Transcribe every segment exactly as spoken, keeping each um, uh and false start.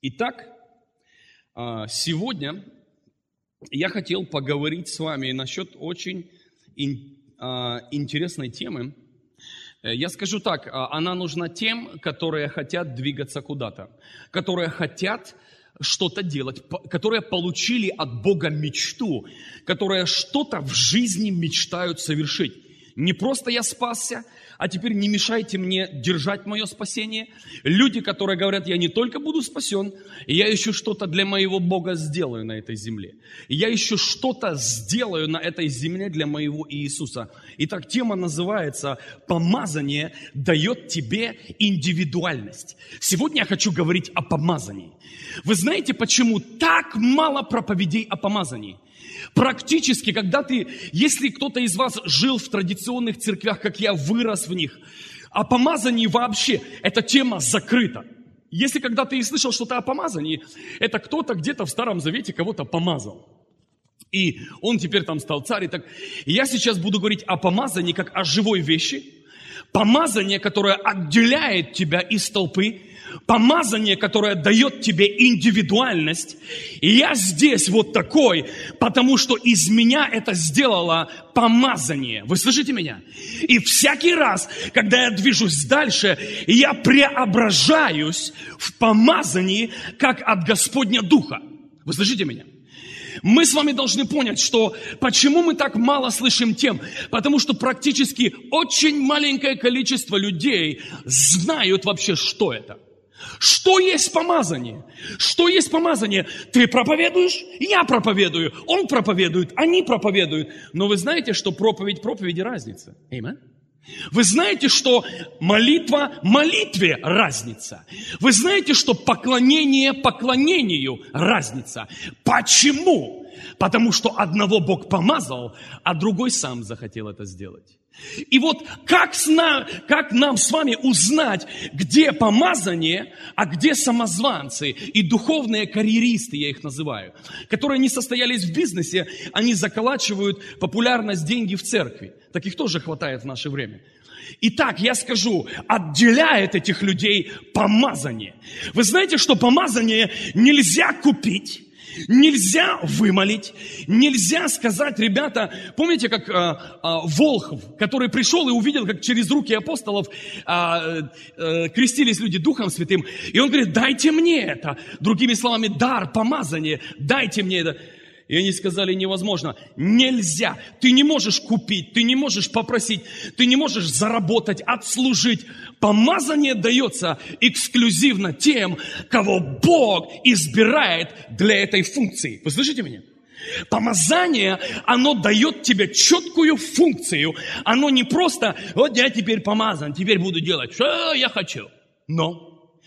Итак, сегодня я хотел поговорить с вами насчет очень интересной темы. Я скажу так, она нужна тем, которые хотят двигаться куда-то, которые хотят что-то делать, которые получили от Бога мечту, которые что-то в жизни мечтают совершить. Не просто я спасся, а теперь не мешайте мне держать мое спасение. Люди, которые говорят, я не только буду спасен, я еще что-то для моего Бога сделаю на этой земле. Я еще что-то сделаю на этой земле для моего Иисуса. Итак, тема называется «Помазание дает тебе индивидуальность». Сегодня я хочу говорить о помазании. Вы знаете, почему так мало проповедей о помазании? Практически, когда ты, если кто-то из вас жил в традиционных церквях, как я, вырос в них, о помазании вообще, эта тема закрыта. Если когда ты и слышал что-то о помазании, это кто-то где-то в Старом Завете кого-то помазал. И он теперь там стал царь. И так. И я сейчас буду говорить о помазании как о живой вещи. Помазание, которое отделяет тебя из толпы. Помазание, которое дает тебе индивидуальность. И я здесь вот такой, потому что из меня это сделало помазание. Вы слышите меня? И всякий раз, когда я движусь дальше, я преображаюсь в помазании, как от Господня Духа. Вы слышите меня? Мы с вами должны понять, что почему мы так мало слышим тем, потому что практически очень маленькое количество людей знают вообще, что это. Что есть помазание? Что есть помазание? Ты проповедуешь, я проповедую, он проповедует, они проповедуют. Но вы знаете, что проповедь проповеди разница. Аминь. Вы знаете, что молитва молитве разница. Вы знаете, что поклонение поклонению разница. Почему? Потому что одного Бог помазал, а другой сам захотел это сделать. И вот как, сна, как нам с вами узнать, где помазание, а где самозванцы и духовные карьеристы, я их называю, которые не состоялись в бизнесе, они заколачивают популярность, деньги в церкви. Таких тоже хватает в наше время. Итак, я скажу, отделяет этих людей помазание. Вы знаете, что помазание нельзя купить. Нельзя вымолить, нельзя сказать, ребята, помните, как а, а, Волхв, который пришел и увидел, как через руки апостолов а, а, крестились люди Духом Святым, и он говорит, дайте мне это, другими словами, дар, помазание, дайте мне это. И они сказали, невозможно, нельзя, ты не можешь купить, ты не можешь попросить, ты не можешь заработать, отслужить. Помазание дается эксклюзивно тем, кого Бог избирает для этой функции. Вы слышите меня? Помазание, оно дает тебе четкую функцию. Оно не просто, вот я теперь помазан, теперь буду делать, что я хочу. Но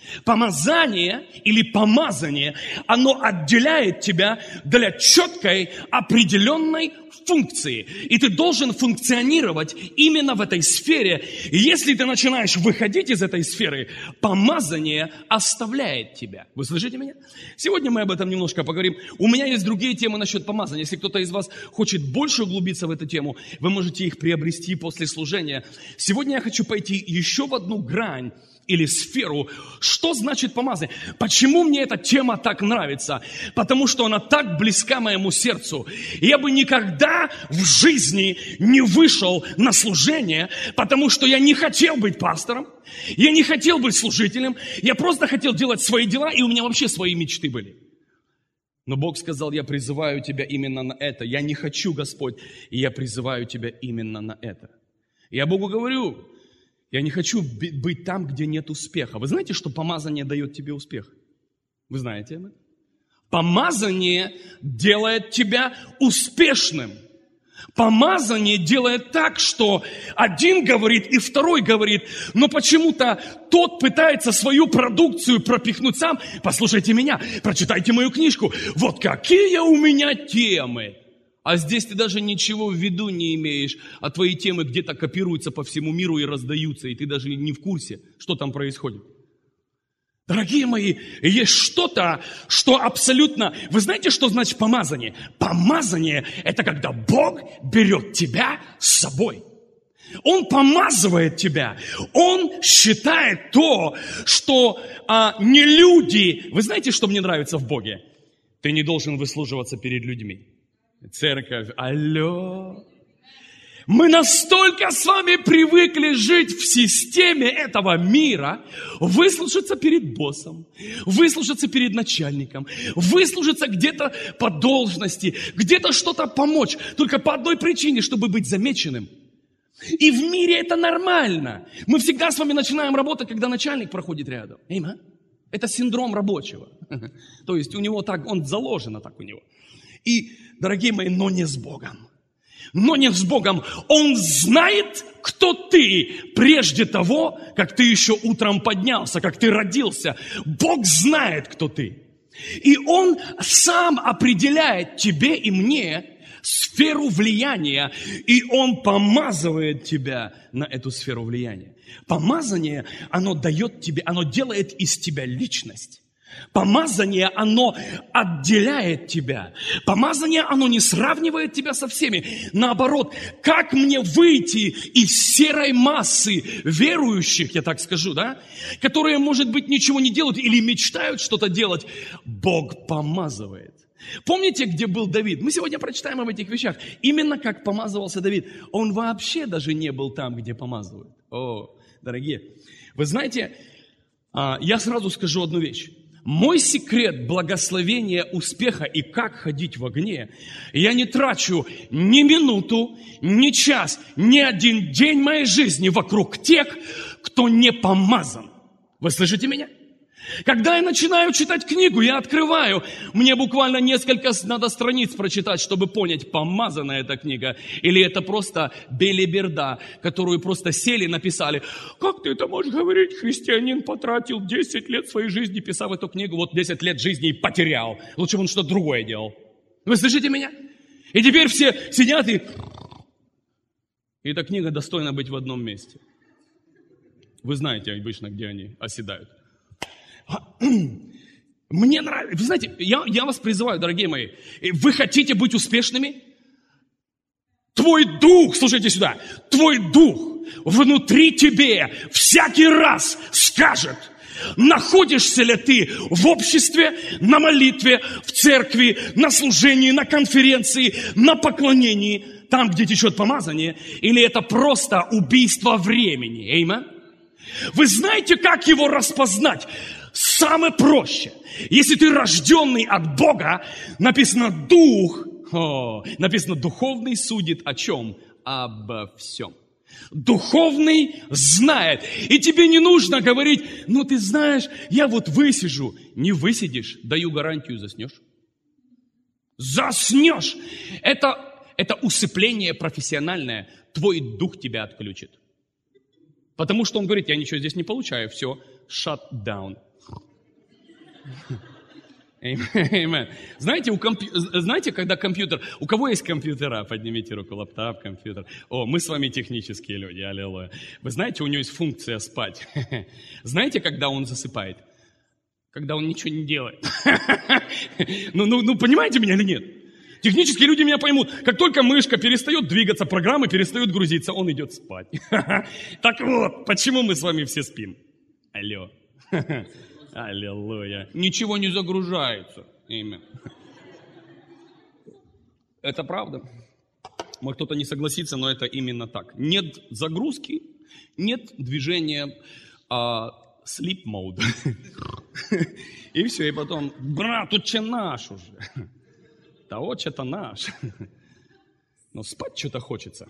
помазание или помазание, оно отделяет тебя для четкой определенной функции. И ты должен функционировать именно в этой сфере. И если ты начинаешь выходить из этой сферы, помазание оставляет тебя. Вы слышите меня? Сегодня мы об этом немножко поговорим. У меня есть другие темы насчет помазания. Если кто-то из вас хочет больше углубиться в эту тему, вы можете их приобрести после служения. Сегодня я хочу пойти еще в одну грань или сферу. Что значит помазание? Почему мне эта тема так нравится? Потому что она так близка моему сердцу. Я бы никогда в жизни не вышел на служение, потому что я не хотел быть пастором, я не хотел быть служителем, я просто хотел делать свои дела, и у меня вообще свои мечты были. Но Бог сказал, я призываю тебя именно на это. Я не хочу, Господь, и я призываю тебя именно на это. Я Богу говорю, я не хочу быть там, где нет успеха. Вы знаете, что помазание дает тебе успех? Вы знаете это? Помазание делает тебя успешным. Помазание делает так, что один говорит и второй говорит, но почему-то тот пытается свою продукцию пропихнуть сам. Послушайте меня, прочитайте мою книжку. Вот какие у меня темы. А здесь ты даже ничего в виду не имеешь, а твои темы где-то копируются по всему миру и раздаются, и ты даже не в курсе, что там происходит. Дорогие мои, есть что-то, что абсолютно... Вы знаете, что значит помазание? Помазание – это когда Бог берет тебя с собой. Он помазывает тебя. Он считает то, что а, не люди... Вы знаете, что мне нравится в Боге? Ты не должен выслуживаться перед людьми. Церковь, алло. Мы настолько с вами привыкли жить в системе этого мира, выслужиться перед боссом, выслужиться перед начальником, выслужиться где-то по должности, где-то что-то помочь, только по одной причине, чтобы быть замеченным. И в мире это нормально. Мы всегда с вами начинаем работать, когда начальник проходит рядом. Эйма? Это синдром рабочего. То есть у него так, он заложено так у него. И, дорогие мои, но не с Богом. Но не с Богом. Он знает, кто ты, прежде того, как ты еще утром поднялся, как ты родился. Бог знает, кто ты. И Он сам определяет тебе и мне сферу влияния, и Он помазывает тебя на эту сферу влияния. Помазание, оно дает тебе, оно делает из тебя личность. Помазание, оно отделяет тебя. Помазание, оно не сравнивает тебя со всеми. Наоборот, как мне выйти из серой массы верующих, я так скажу, да, которые, может быть, ничего не делают или мечтают что-то делать, Бог помазывает. Помните, где был Давид? Мы сегодня прочитаем об этих вещах. Именно как помазывался Давид. Он вообще даже не был там, где помазывают. О, дорогие, вы знаете, я сразу скажу одну вещь. Мой секрет благословения, успеха и как ходить в огне, я не трачу ни минуту, ни час, ни один день моей жизни вокруг тех, кто не помазан. Вы слышите меня? Когда я начинаю читать книгу, я открываю, мне буквально несколько надо страниц прочитать, чтобы понять, помазана эта книга, или это просто белиберда, которую просто сели, написали. Как ты это можешь говорить? Христианин потратил десять лет своей жизни, писав эту книгу, вот десять лет жизни и потерял. Лучше бы он что-то другое делал. Вы слышите меня? И теперь все сидят и... И эта книга достойна быть в одном месте. Вы знаете обычно, где они оседают. Мне нравится, вы знаете, я, я вас призываю, дорогие мои, вы хотите быть успешными? Твой дух, слушайте сюда, твой дух внутри тебе всякий раз скажет, находишься ли ты в обществе, на молитве, в церкви, на служении, на конференции, на поклонении, там, где течет помазание, или это просто убийство времени, эймен? Вы знаете, как его распознать? Самое проще. Если ты рожденный от Бога, написано дух, о, написано духовный судит о чем? Обо всем. Духовный знает. И тебе не нужно говорить, ну ты знаешь, я вот высижу. Не высидишь, даю гарантию, заснешь. Заснешь. Это, это усыпление профессиональное. Твой дух тебя отключит. Потому что он говорит, я ничего здесь не получаю, все, shut down. Amen. Знаете, у компью... Знаете, когда компьютер... У кого есть компьютера? Поднимите руку, лаптоп, компьютер. О, мы с вами технические люди, аллилуйя. Вы знаете, у него есть функция спать. Знаете, когда он засыпает? Когда он ничего не делает. ну, ну, ну, понимаете меня или нет? Технические люди меня поймут. Как только мышка перестает двигаться, программы перестают грузиться, он идет спать. Так вот, почему мы с вами все спим? Алло. Аллилуйя. Ничего не загружается. Имя. Это правда. Может, кто-то не согласится, но это именно так. Нет загрузки, нет движения а, sleep mode. И все, и потом, брат, тут че наш уже. Да вот что-то наш. Но спать что-то хочется.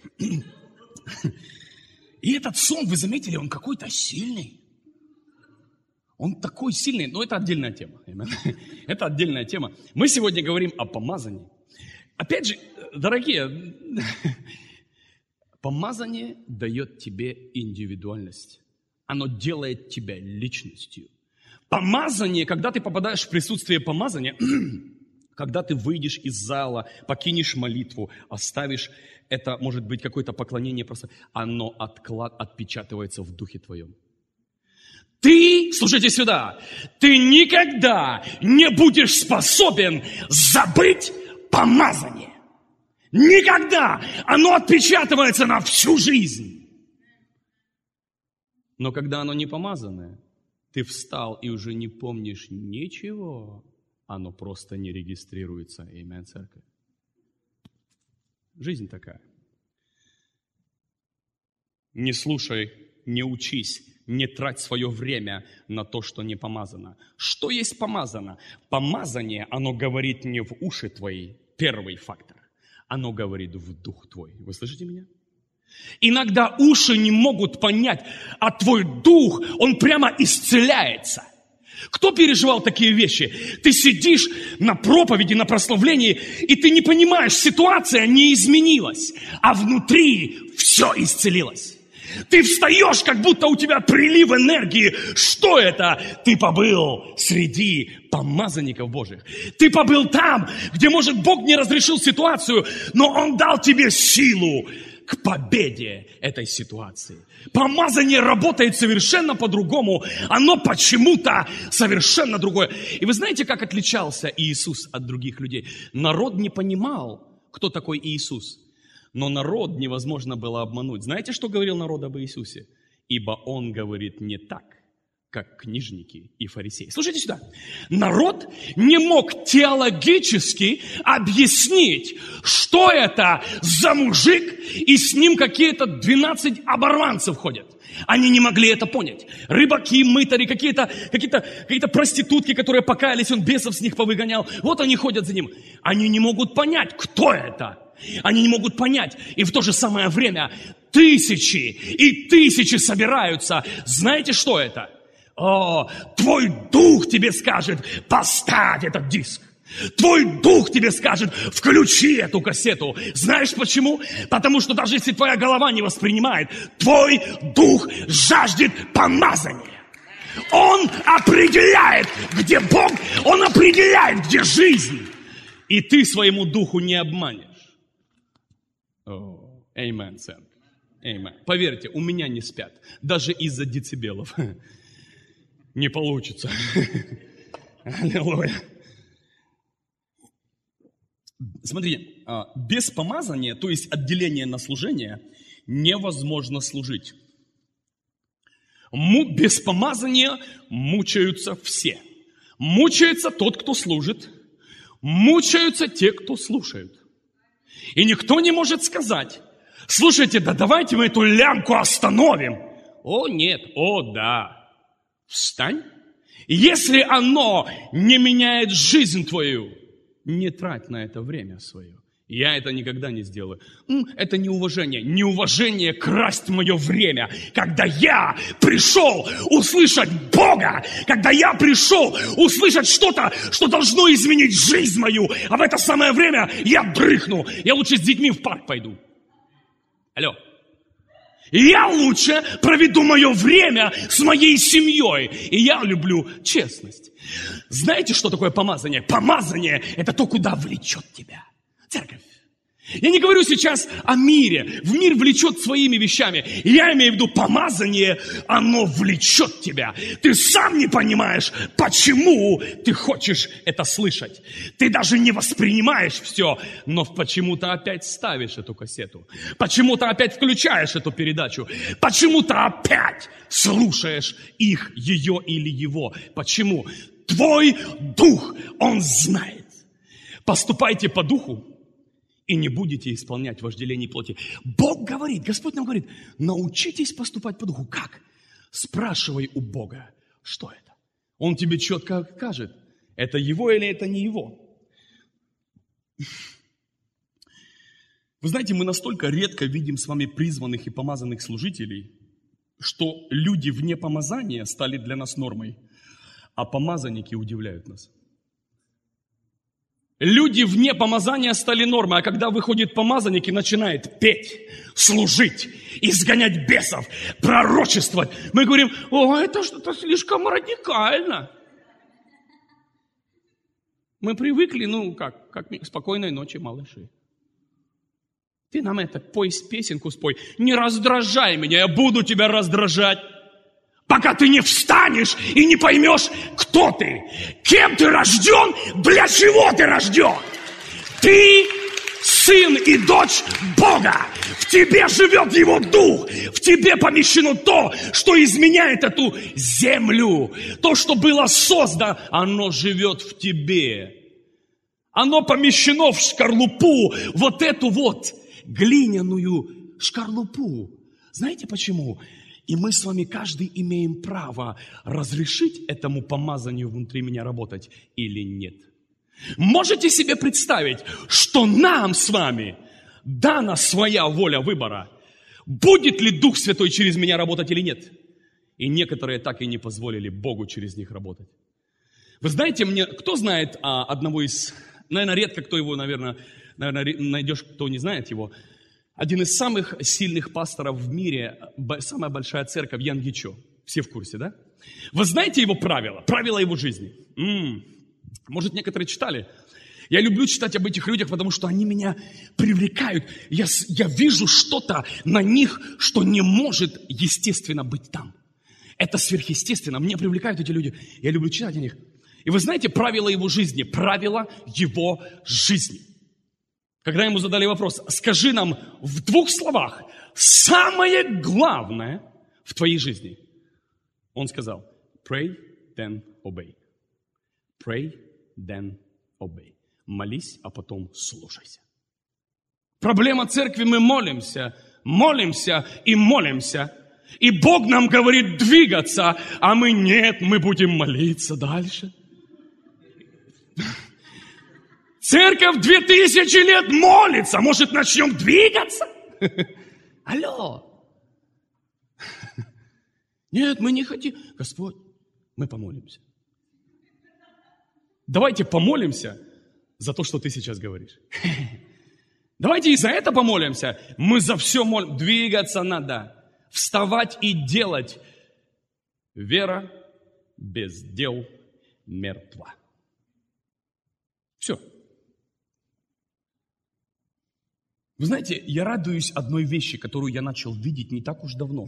И этот сон, вы заметили, он какой-то сильный. Он такой сильный, но это отдельная тема. Это отдельная тема. Мы сегодня говорим о помазании. Опять же, дорогие, помазание дает тебе индивидуальность. Оно делает тебя личностью. Помазание, когда ты попадаешь в присутствие помазания, когда ты выйдешь из зала, покинешь молитву, оставишь это, может быть, какое-то поклонение, просто оно отклад, отпечатывается в духе твоем. Ты, слушайте сюда, ты никогда не будешь способен забыть помазание. Никогда. Оно отпечатывается на всю жизнь. Но когда оно не помазанное, ты встал и уже не помнишь ничего, оно просто не регистрируется. Аминь, церковь. Жизнь такая. Не слушай, не учись, не трать свое время на то, что не помазано. Что есть помазано? Помазание, оно говорит не в уши твои, первый фактор. Оно говорит в дух твой. Вы слышите меня? Иногда уши не могут понять, а твой дух, он прямо исцеляется. Кто переживал такие вещи? Ты сидишь на проповеди, на прославлении, и ты не понимаешь, ситуация не изменилась, а внутри все исцелилось. Ты встаешь, как будто у тебя прилив энергии. Что это? Ты побыл среди помазанников Божьих. Ты побыл там, где, может, Бог не разрешил ситуацию, но Он дал тебе силу к победе этой ситуации. Помазание работает совершенно по-другому. Оно почему-то совершенно другое. И вы знаете, как отличался Иисус от других людей? Народ не понимал, кто такой Иисус. Но народ невозможно было обмануть. Знаете, что говорил народ об Иисусе? Ибо Он говорит не так, как книжники и фарисеи. Слушайте сюда. Народ не мог теологически объяснить, что это за мужик, и с ним какие-то двенадцать оборванцев ходят. Они не могли это понять. Рыбаки, мытари, какие-то, какие-то, какие-то проститутки, которые покаялись, он бесов с них повыгонял. Вот они ходят за ним. Они не могут понять, кто это. Они не могут понять. И в то же самое время тысячи и тысячи собираются. Знаете, что это? О, твой дух тебе скажет, поставь этот диск. Твой дух тебе скажет, включи эту кассету. Знаешь почему? Потому что даже если твоя голова не воспринимает, твой дух жаждет помазания. Он определяет, где Бог, Он определяет, где жизнь. И ты своему духу не обманешь. О, аминь, церковь. Аминь. Поверьте, у меня не спят. Даже из-за децибелов. Не получится. Аллилуйя. Смотрите, без помазания, то есть отделения на служение, невозможно служить. Без помазания мучаются все. Мучается тот, кто служит. Мучаются те, кто слушают. И никто не может сказать: слушайте, да давайте мы эту лямку остановим. О, нет, о, да. Встань. Если оно не меняет жизнь твою, не трать на это время свое. Я это никогда не сделаю. Это неуважение. Неуважение красть мое время. Когда я пришел услышать Бога, когда я пришел услышать что-то, что должно изменить жизнь мою, а в это самое время я дрыхну. Я лучше с детьми в парк пойду. Алло. Я лучше проведу мое время с моей семьей. И я люблю честность. Знаете, что такое помазание? Помазание – это то, куда влечет тебя церковь. Я не говорю сейчас о мире. В мир влечет своими вещами. Я имею в виду помазание, оно влечет тебя. Ты сам не понимаешь, почему ты хочешь это слышать. Ты даже не воспринимаешь все, но почему-то опять ставишь эту кассету. Почему-то опять включаешь эту передачу. Почему-то опять слушаешь их, ее или его. Почему? Твой дух, он знает. Поступайте по духу, и не будете исполнять вожделение плоти. Бог говорит, Господь нам говорит, научитесь поступать по духу. Как? Спрашивай у Бога, что это. Он тебе четко скажет, это его или это не его. Вы знаете, мы настолько редко видим с вами призванных и помазанных служителей, что люди вне помазания стали для нас нормой, а помазанники удивляют нас. Люди вне помазания стали нормой, а когда выходит помазанник и начинает петь, служить, изгонять бесов, пророчествовать, мы говорим, о, это что-то слишком радикально. Мы привыкли, ну, как, как спокойной ночи, малыши. Ты нам это, пой песенку спой. Не раздражай меня, я буду тебя раздражать. Пока ты не встанешь и не поймешь, кто ты, кем ты рожден, для чего ты рожден. Ты сын и дочь Бога. В тебе живет Его Дух. В тебе помещено то, что изменяет эту землю. То, что было создано, оно живет в тебе. Оно помещено в шкарлупу, вот эту вот глиняную шкарлупу. Знаете почему? И мы с вами каждый имеем право разрешить этому помазанию внутри меня работать или нет. Можете себе представить, что нам с вами дана своя воля выбора, будет ли Дух Святой через меня работать или нет? И некоторые так и не позволили Богу через них работать. Вы знаете, мне, кто знает а, одного из... Наверное, редко кто его, наверное, наверное, найдешь, кто не знает его. Один из самых сильных пасторов в мире, самая большая церковь, Ян Гичо. Все в курсе, да? Вы знаете его правила, правила его жизни? М-м. Может, некоторые читали? Я люблю читать об этих людях, потому что они меня привлекают. Я, я вижу что-то на них, что не может естественно быть там. Это сверхъестественно. Меня привлекают эти люди. Я люблю читать о них. И вы знаете правила его жизни, правила его жизни. Когда ему задали вопрос, скажи нам в двух словах самое главное в твоей жизни. Он сказал, pray, then obey. Pray, then obey. Молись, а потом слушайся. Проблема церкви, мы молимся, молимся и молимся. И Бог нам говорит двигаться, а мы нет, мы будем молиться дальше. Церковь две тысячи лет молится. Может, начнем двигаться? Алло. Нет, мы не хотим. Господь, мы помолимся. Давайте помолимся за то, что ты сейчас говоришь. Давайте и за это помолимся. Мы за все молим. Двигаться надо. Вставать и делать. Вера без дел мертва. Все. Вы знаете, я радуюсь одной вещи, которую я начал видеть не так уж давно.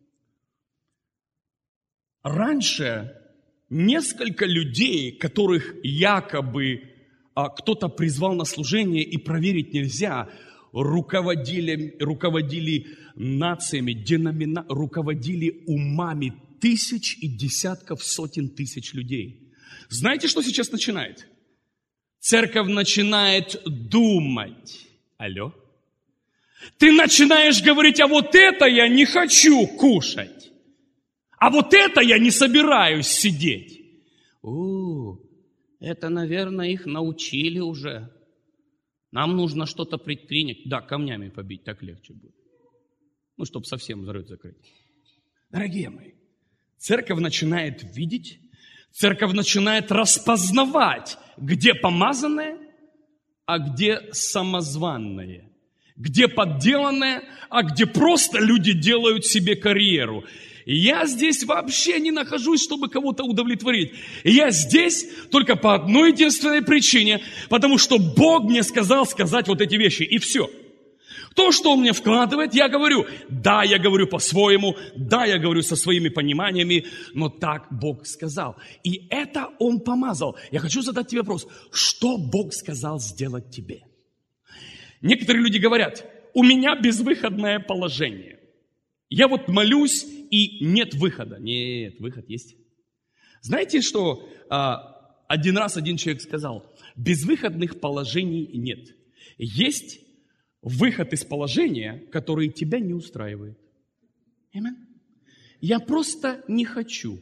Раньше несколько людей, которых якобы а, кто-то призвал на служение и проверить нельзя, руководили, руководили нациями, деномина, руководили умами тысяч и десятков сотен тысяч людей. Знаете, что сейчас начинает? Церковь начинает думать. Алло? Ты начинаешь говорить, а вот это я не хочу кушать. А вот это я не собираюсь сидеть. О, это, наверное, их научили уже. Нам нужно что-то предпринять. Да, камнями побить, так легче будет. Ну, чтобы совсем рот закрыть. Дорогие мои, церковь начинает видеть, церковь начинает распознавать, где помазанное, а где самозванное. Где подделанное, а где просто люди делают себе карьеру. И я здесь вообще не нахожусь, чтобы кого-то удовлетворить. И я здесь только по одной единственной причине, потому что Бог мне сказал сказать вот эти вещи, и все. То, что Он мне вкладывает, я говорю. Да, я говорю по-своему, да, я говорю со своими пониманиями, но так Бог сказал. И это Он помазал. Я хочу задать тебе вопрос, что Бог сказал сделать тебе? Некоторые люди говорят, у меня безвыходное положение. Я вот молюсь, и нет выхода. Нет, выход есть. Знаете, что а, один раз один человек сказал, безвыходных положений нет. Есть выход из положения, который тебя не устраивает. Amen. Я просто не хочу.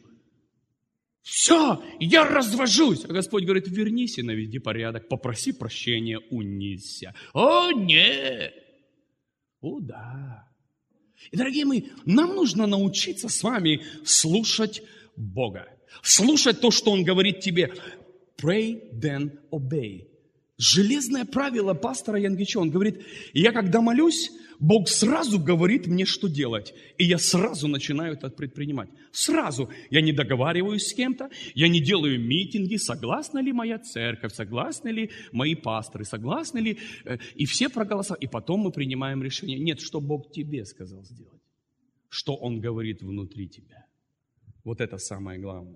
Все, я развожусь. А Господь говорит, вернись и наведи порядок, попроси прощения, унизься. О, нет. О, да. И, дорогие мои, нам нужно научиться с вами слушать Бога. Слушать то, что Он говорит тебе. Pray, then obey. Железное правило пастора Ян Гичо. Он говорит, я когда молюсь, Бог сразу говорит мне, что делать. И я сразу начинаю это предпринимать. Сразу. Я не договариваюсь с кем-то, я не делаю митинги, согласна ли моя церковь, согласны ли мои пасторы, согласны ли... И все проголосовали. И потом мы принимаем решение. Нет, что Бог тебе сказал сделать. Что Он говорит внутри тебя. Вот это самое главное.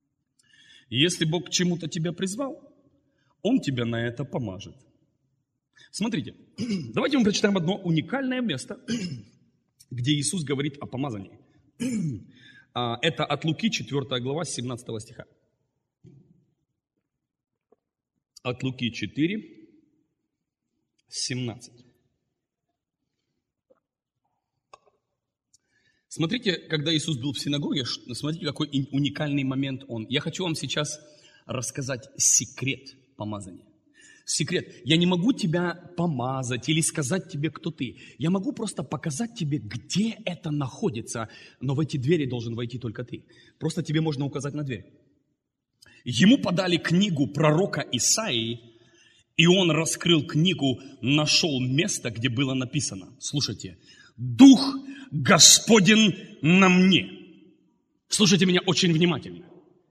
И если Бог к чему-то тебя призвал, Он тебя на это помажет. Смотрите, давайте мы прочитаем одно уникальное место, где Иисус говорит о помазании. Это от Луки, четвёртая глава, с семнадцатого стиха. От Луки четыре, семнадцать. Смотрите, когда Иисус был в синагоге, смотрите, какой уникальный момент он. Я хочу вам сейчас рассказать секрет помазания. Секрет. Я не могу тебя помазать или сказать тебе, кто ты. Я могу просто показать тебе, где это находится, но в эти двери должен войти только ты. Просто тебе можно указать на дверь. Ему подали книгу пророка Исаии, и он раскрыл книгу, нашел место, где было написано. Слушайте. «Дух Господень на мне». Слушайте меня очень внимательно.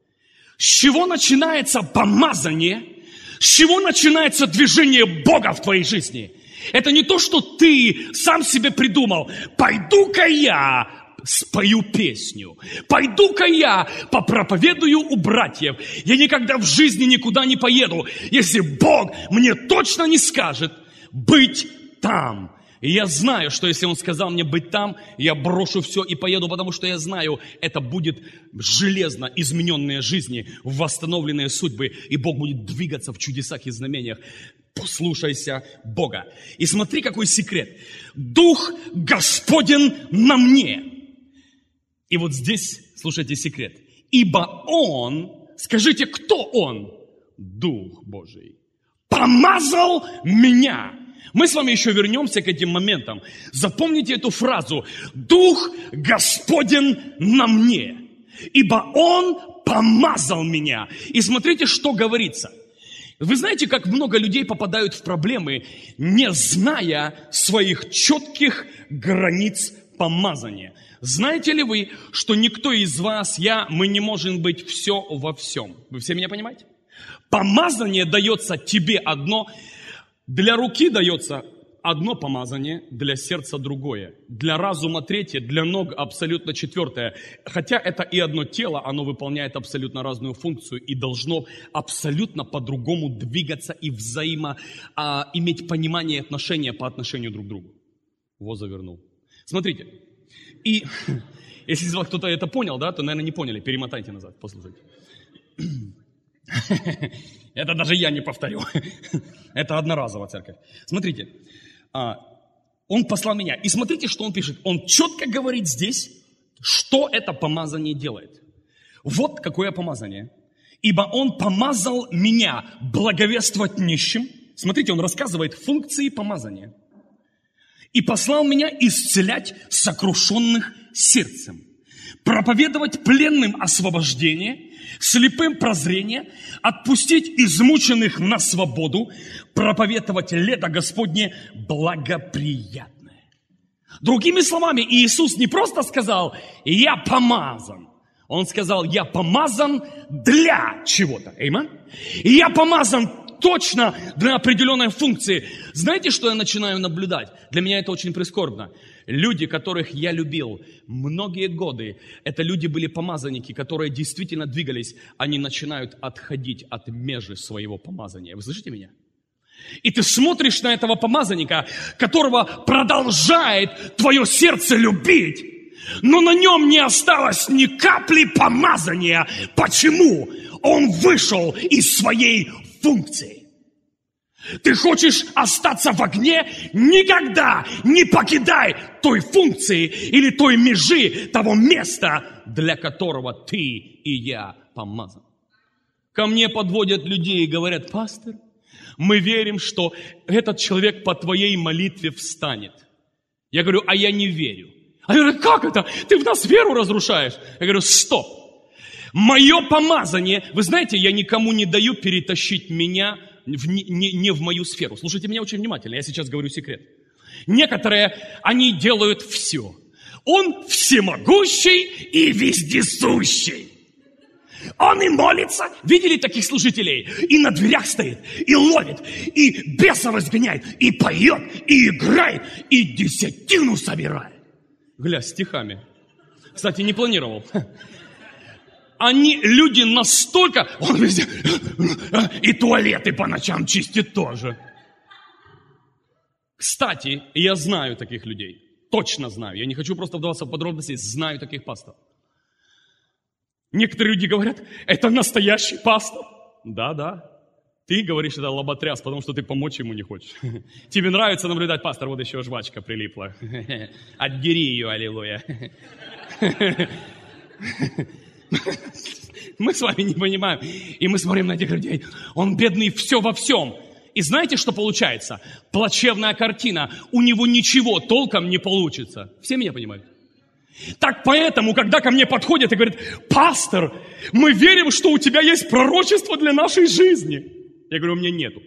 С чего начинается помазание? С чего начинается движение Бога в твоей жизни? Это не то, что ты сам себе придумал. Пойду-ка я спою песню. Пойду-ка я попроповедую у братьев. Я никогда в жизни никуда не поеду, если Бог мне точно не скажет быть там. И я знаю, что если Он сказал мне быть там, я брошу все и поеду, потому что я знаю, это будет железно измененные жизни, восстановленные судьбы, и Бог будет двигаться в чудесах и знамениях. Послушайся Бога. И смотри, какой секрет. Дух Господень на мне. И вот здесь, слушайте секрет. Ибо Он, скажите, кто Он? Дух Божий. Помазал меня. Мы с вами еще вернемся к этим моментам. Запомните эту фразу. Дух Господень на мне, ибо Он помазал меня. И смотрите, что говорится. Вы знаете, как много людей попадают в проблемы, не зная своих четких границ помазания. Знаете ли вы, что никто из вас, я, мы не можем быть все во всем? Вы все меня понимаете? Помазание дается тебе одно. Для руки дается одно помазание, для сердца другое, для разума третье, для ног абсолютно четвертое. Хотя это и одно тело, оно выполняет абсолютно разную функцию и должно абсолютно по-другому двигаться и взаимо а, иметь понимание и отношения по отношению друг к другу. Вот завернул. Смотрите, и если из вас кто-то это понял, да, то, наверное, не поняли, перемотайте назад, послушайте. Это даже я не повторю. Это одноразово, церковь. Смотрите, Он послал меня. И смотрите, что Он пишет. Он четко говорит здесь, что это помазание делает. Вот какое помазание. Ибо Он помазал меня благовествовать нищим. Смотрите, Он рассказывает функции помазания. И послал меня исцелять сокрушенных сердцем, проповедовать пленным освобождение, слепым прозрение, отпустить измученных на свободу, проповедовать лето Господне благоприятное. Другими словами, Иисус не просто сказал «я помазан». Он сказал «я помазан для чего-то». Аминь. И я помазан точно для определенной функции. Знаете, что я начинаю наблюдать? Для меня это очень прискорбно. Люди, которых я любил многие годы, это люди были помазанники, которые действительно двигались, они начинают отходить от межи своего помазания. Вы слышите меня? И ты смотришь на этого помазанника, которого продолжает твое сердце любить, но на нем не осталось ни капли помазания. Почему? Он вышел из своей функции. Ты хочешь остаться в огне? Никогда не покидай той функции или той межи, того места, для которого ты и я помазан. Ко мне подводят людей и говорят: пастор, мы верим, что этот человек по твоей молитве встанет. Я говорю: а я не верю. Они говорят: как это? Ты в нас веру разрушаешь. Я говорю: стоп. Мое помазание, вы знаете, я никому не даю перетащить меня в, не, не, не в мою сферу. Слушайте меня очень внимательно, я сейчас говорю секрет. Некоторые, они делают все. Он всемогущий и вездесущий. Он и молится. Видели таких служителей? И на дверях стоит, и ловит, и бесов изгоняет, и поет, и играет, и десятину собирает. Гля, стихами. Кстати, не планировал. Они, люди настолько... Он везде... И туалеты по ночам чистит тоже. Кстати, я знаю таких людей. Точно знаю. Я не хочу просто вдаваться в подробности. Знаю таких пасторов. Некоторые люди говорят, это настоящий пастор. Да, да. Ты говоришь, это лоботряс, потому что ты помочь ему не хочешь. Тебе нравится наблюдать, пастор, вот еще жвачка прилипла. Отдери ее, аллилуйя. Мы с вами не понимаем. И мы смотрим на этих людей. Он бедный все во всем. И знаете, что получается? Плачевная картина. У него ничего толком не получится. Все меня понимают? Так поэтому, когда ко мне подходят и говорят, пастор, мы верим, что у тебя есть пророчество для нашей жизни. Я говорю, у меня нету.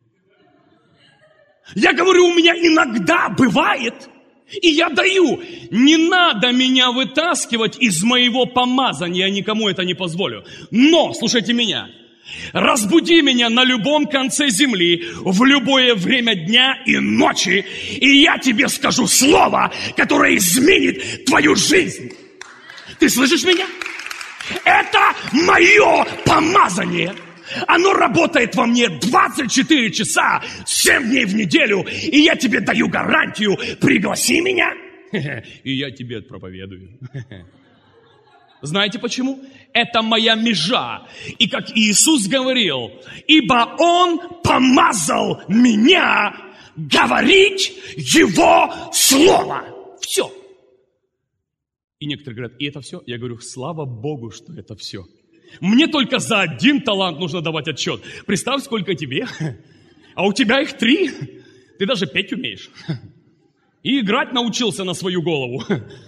Я говорю, у меня иногда бывает, и я даю. Не надо меня вытаскивать из моего помазания, я никому это не позволю. Но, слушайте меня, разбуди меня на любом конце земли, в любое время дня и ночи, и я тебе скажу слово, которое изменит твою жизнь. Ты слышишь меня? Это мое помазание. Оно работает во мне двадцать четыре часа, семь дней в неделю, и я тебе даю гарантию, пригласи меня, и я тебе проповедую. Знаете почему? Это моя межа. И как Иисус говорил, ибо Он помазал меня говорить Его Слово. Все. И некоторые говорят, и это все? Я говорю, слава Богу, что это все. Мне только за один талант нужно давать отчет. Представь, сколько тебе. А у тебя их три. Ты даже петь умеешь. И играть научился на свою голову.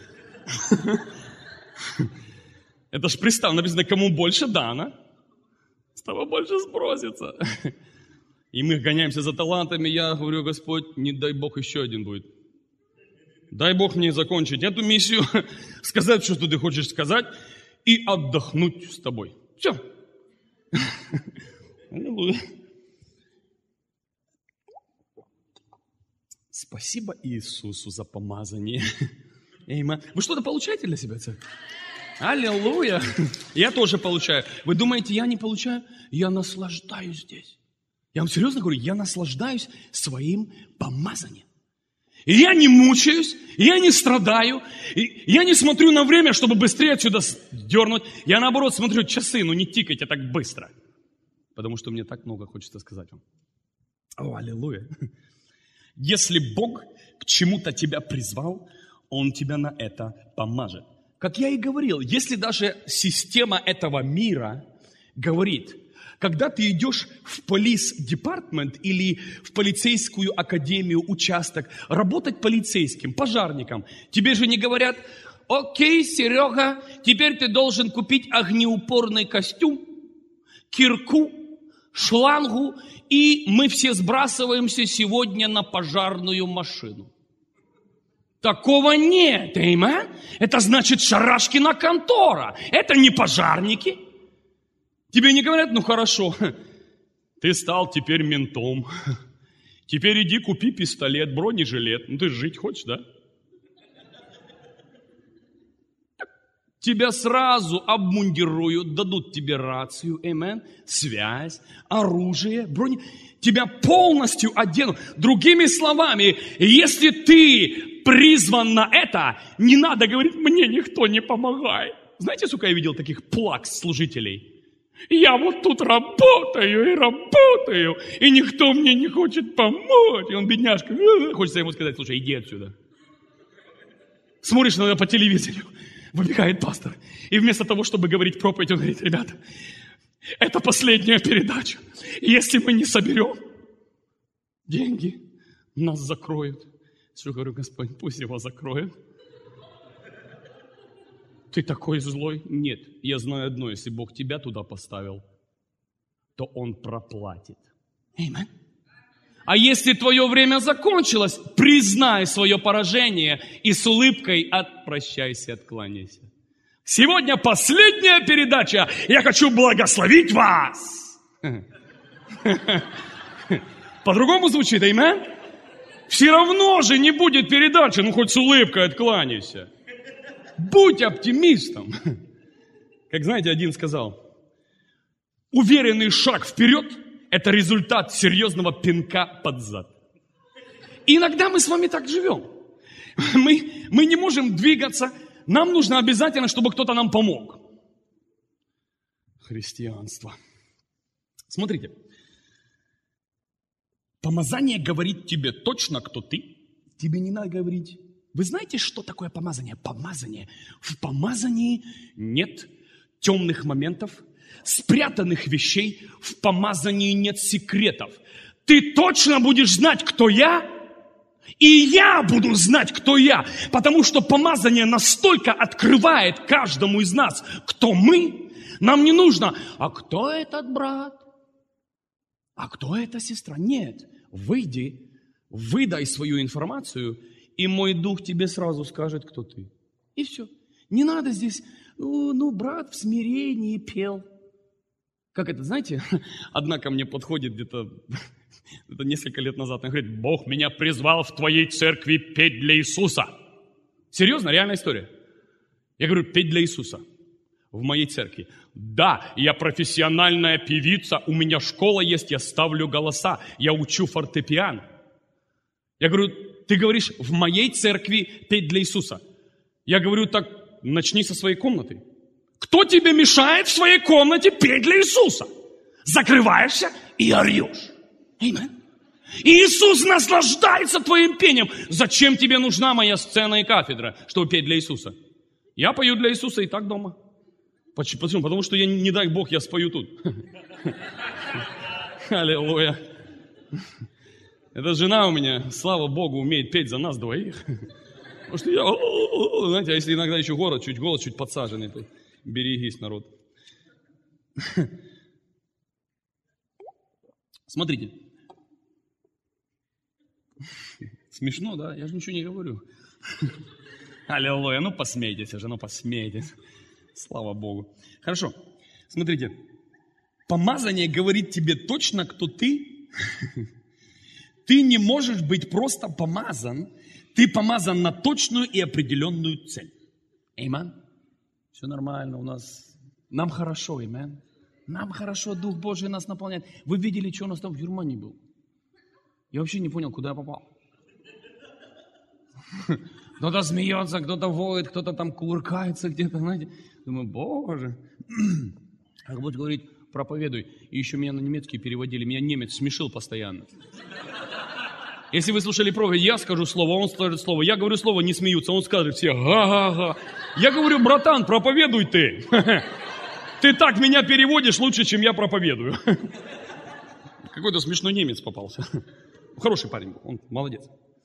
Это ж представь, написано, кому больше дано, с того больше спросится. И мы гоняемся за талантами. Я говорю, Господь, не дай Бог еще один будет. Дай Бог мне закончить эту миссию, сказать, что ты хочешь сказать, и отдохнуть с тобой. Все. Аллилуйя. Спасибо Иисусу за помазание. Вы что-то получаете для себя, церковь? Аллилуйя. Я тоже получаю. Вы думаете, я не получаю? Я наслаждаюсь здесь. Я вам серьезно говорю, я наслаждаюсь своим помазанием. И я не мучаюсь, я не страдаю, и я не смотрю на время, чтобы быстрее отсюда дернуть. Я наоборот смотрю часы, ну не тикайте так быстро. Потому что мне так много хочется сказать вам. О, аллилуйя. Если Бог к чему-то тебя призвал, Он тебя на это помажет. Как я и говорил, если даже система этого мира говорит, когда ты идешь в полис-департмент или в полицейскую академию, участок, работать полицейским, пожарником, тебе же не говорят, окей, Серега, теперь ты должен купить огнеупорный костюм, кирку, шлангу, и мы все сбрасываемся сегодня на пожарную машину. Такого нет, amen? Это значит Шарашкина контора. Это не пожарники. Тебе не говорят, ну хорошо, ты стал теперь ментом. Теперь иди купи пистолет, бронежилет. Ну ты же жить хочешь, да? Тебя сразу обмундируют, дадут тебе рацию, amen, связь, оружие, брони. Тебя полностью оденут. Другими словами, если ты призван на это, не надо говорить, мне никто не помогает. Знаете, сколько я видел таких плакс-служителей? Я вот тут работаю и работаю, и никто мне не хочет помочь. И он, бедняжка, хочется ему сказать, слушай, иди отсюда. Смотришь иногда по телевизору, выбегает пастор. И вместо того, чтобы говорить проповедь, он говорит, ребята, это последняя передача. Если мы не соберем деньги, нас закроют. Что говорю, Господь, пусть его закроют. Ты такой злой? Нет, я знаю одно, если Бог тебя туда поставил, то Он проплатит. Аминь. А если твое время закончилось, признай свое поражение и с улыбкой отпрощайся, откланяйся. Сегодня последняя передача. Я хочу благословить вас. По-другому звучит, аминь? Все равно же не будет передачи, ну хоть с улыбкой откланяйся. Будь оптимистом. Как знаете, один сказал, уверенный шаг вперед – это результат серьезного пинка под зад. И иногда мы с вами так живем. Мы, мы не можем двигаться. Нам нужно обязательно, чтобы кто-то нам помог. Христианство. Смотрите. Помазание говорит тебе точно, кто ты. Тебе не надо говорить. Вы знаете, что такое помазание? Помазание. В помазании нет темных моментов, спрятанных вещей. В помазании нет секретов. Ты точно будешь знать, кто я, и я буду знать, кто я. Потому что помазание настолько открывает каждому из нас, кто мы. Нам не нужно, а кто этот брат? А кто эта сестра? Нет. Выйди, выдай свою информацию, и мой дух тебе сразу скажет, кто ты. И все. Не надо здесь, ну, ну, брат в смирении пел. Как это, знаете, одна ко мне подходит где-то это несколько лет назад, она говорит, Бог меня призвал в твоей церкви петь для Иисуса. Серьезно, реальная история. Я говорю, петь для Иисуса в моей церкви. Да, я профессиональная певица, у меня школа есть, я ставлю голоса, я учу фортепиано. Я говорю, ты говоришь, в моей церкви петь для Иисуса. Я говорю, так начни со своей комнаты. Кто тебе мешает в своей комнате петь для Иисуса? Закрываешься и орешь. Аминь. И Иисус наслаждается твоим пением. Зачем тебе нужна моя сцена и кафедра, чтобы петь для Иисуса? Я пою для Иисуса и так дома. Почему? Потому что я, не дай Бог, я спою тут. Аллилуйя. Эта жена у меня, слава Богу, умеет петь за нас двоих. Потому что я, знаете, а если иногда еще город, чуть голос, чуть подсаженный, то берегись, народ. Смотрите. Смешно, да? Я же ничего не говорю. Аллилуйя. Ну, посмейтесь уже, ну, посмейтесь. Слава Богу. Хорошо. Смотрите. Помазание говорит тебе точно, кто ты. Ты не можешь быть просто помазан. Ты помазан на точную и определенную цель. Аминь. Все нормально у нас. Нам хорошо, аминь. Нам хорошо, Дух Божий нас наполняет. Вы видели, что у нас там в Германии был? Я вообще не понял, куда я попал. Кто-то смеется, кто-то воет, кто-то там кувыркается где-то, знаете. Думаю, Боже. Как будто говорит, проповедуй. И еще меня на немецкий переводили. Меня немец смешил постоянно. Если вы слушали проповедь, я скажу слово, он скажет слово. Я говорю слово, не смеются, он скажет все га-га-га. Я говорю, братан, проповедуй ты. Ты так меня переводишь лучше, чем я проповедую. Какой-то смешной немец попался. Хороший парень был, он молодец.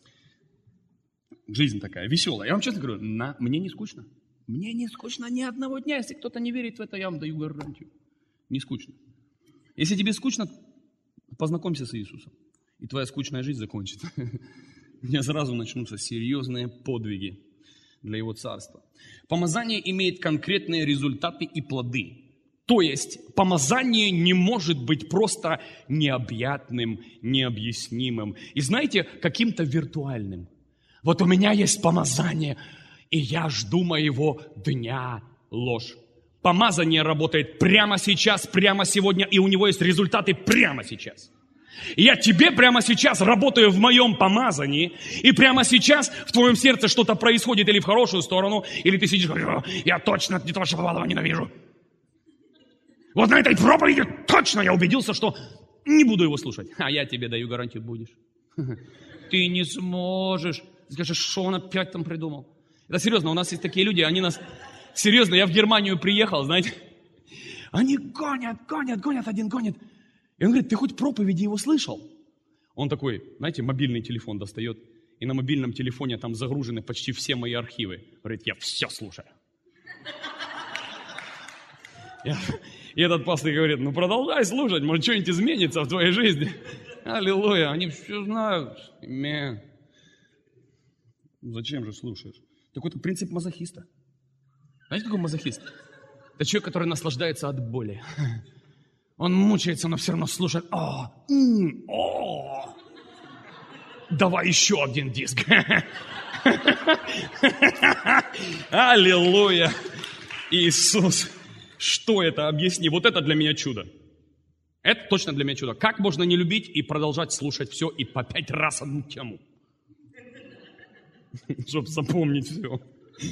Жизнь такая, веселая. Я вам честно говорю, на, мне не скучно. Мне не скучно ни одного дня. Если кто-то не верит в это, я вам даю гарантию. Не скучно. Если тебе скучно, познакомься с Иисусом. И твоя скучная жизнь закончится. У меня сразу начнутся серьезные подвиги для Его Царства. Помазание имеет конкретные результаты и плоды. То есть помазание не может быть просто необъятным, необъяснимым. И знаете, каким-то виртуальным. Вот у меня есть помазание, и я жду моего дня. Ложь. Помазание работает прямо сейчас, прямо сегодня, и у него есть результаты прямо сейчас. И я тебе прямо сейчас работаю в моем помазании, и прямо сейчас в твоем сердце что-то происходит или в хорошую сторону, или ты сидишь и говоришь, я точно этого Шаповалова ненавижу. Вот на этой проповеди точно я убедился, что не буду его слушать. А я тебе даю гарантию, будешь. Ты не сможешь. Ты скажешь, что он опять там придумал. Это серьезно, у нас есть такие люди, они нас... Серьезно, я в Германию приехал, знаете. Они гонят, гонят, гонят, один гонит. И он говорит, ты хоть проповеди его слышал? Он такой, знаете, мобильный телефон достает. И на мобильном телефоне там загружены почти все мои архивы. Говорит, я все слушаю. И этот пастор говорит, ну продолжай слушать, может что-нибудь изменится в твоей жизни. Аллилуйя, они все знают. Аминь. Зачем же слушаешь? Такой-то принцип мазохиста. Знаете, какой мазохист? Это человек, который наслаждается от боли. Он мучается, но все равно слушает. О, м, о, давай еще один диск. Аллилуйя. Иисус, что это? Объясни. Вот это для меня чудо. Это точно для меня чудо. Как можно не любить и продолжать слушать все и по пять раз одну тему? чтобы запомнить все.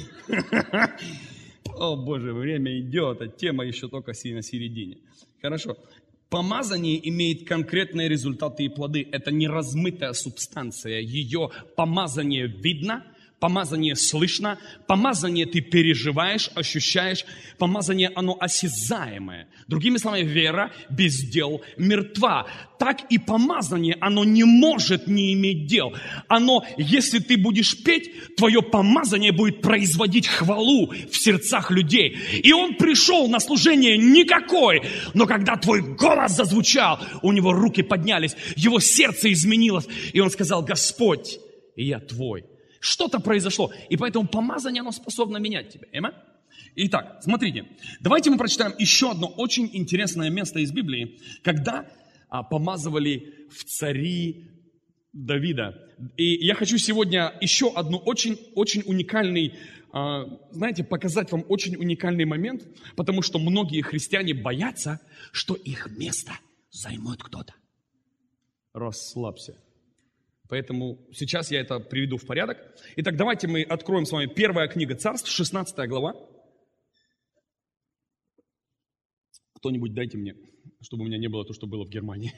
О, Боже, время идет, а тема еще только на середине. Хорошо. Помазание имеет конкретные результаты и плоды. Это не размытая субстанция. Ее помазание видно, помазание слышно, помазание ты переживаешь, ощущаешь. Помазание, оно осязаемое. Другими словами, вера без дел мертва. Так и помазание, оно не может не иметь дел. Оно, если ты будешь петь, твое помазание будет производить хвалу в сердцах людей. И он пришел на служение никакой, но когда твой голос зазвучал, у него руки поднялись, его сердце изменилось, и он сказал: Господь, я твой. Что-то произошло, и поэтому помазание, оно способно менять тебя. Аминь? Итак, смотрите, давайте мы прочитаем еще одно очень интересное место из Библии, когда а, помазывали в цари Давида. И я хочу сегодня еще одну очень, очень уникальный, а, знаете, показать вам очень уникальный момент, потому что многие христиане боятся, что их место займет кто-то. Расслабься. Поэтому сейчас я это приведу в порядок. Итак, давайте мы откроем с вами первая книга Царств, шестнадцатая глава. Кто-нибудь дайте мне, чтобы у меня не было то, что было в Германии.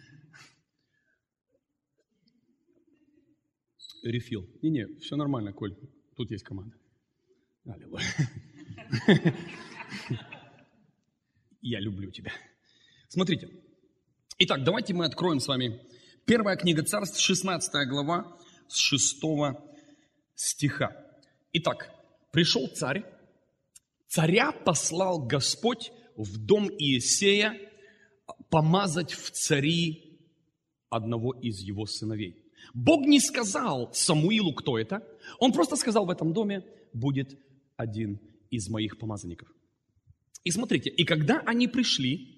Рефил. Не-не, все нормально, Коль. Тут есть команда. Аллилуйя. Я люблю тебя. Смотрите. Итак, давайте мы откроем с вами первая книга Царств, шестнадцатая глава, с шестого стиха. Итак, пришел царь, царя послал Господь в дом Иессея помазать в цари одного из его сыновей. Бог не сказал Самуилу, кто это. Он просто сказал: в этом доме будет один из моих помазанников. И смотрите, и когда они пришли,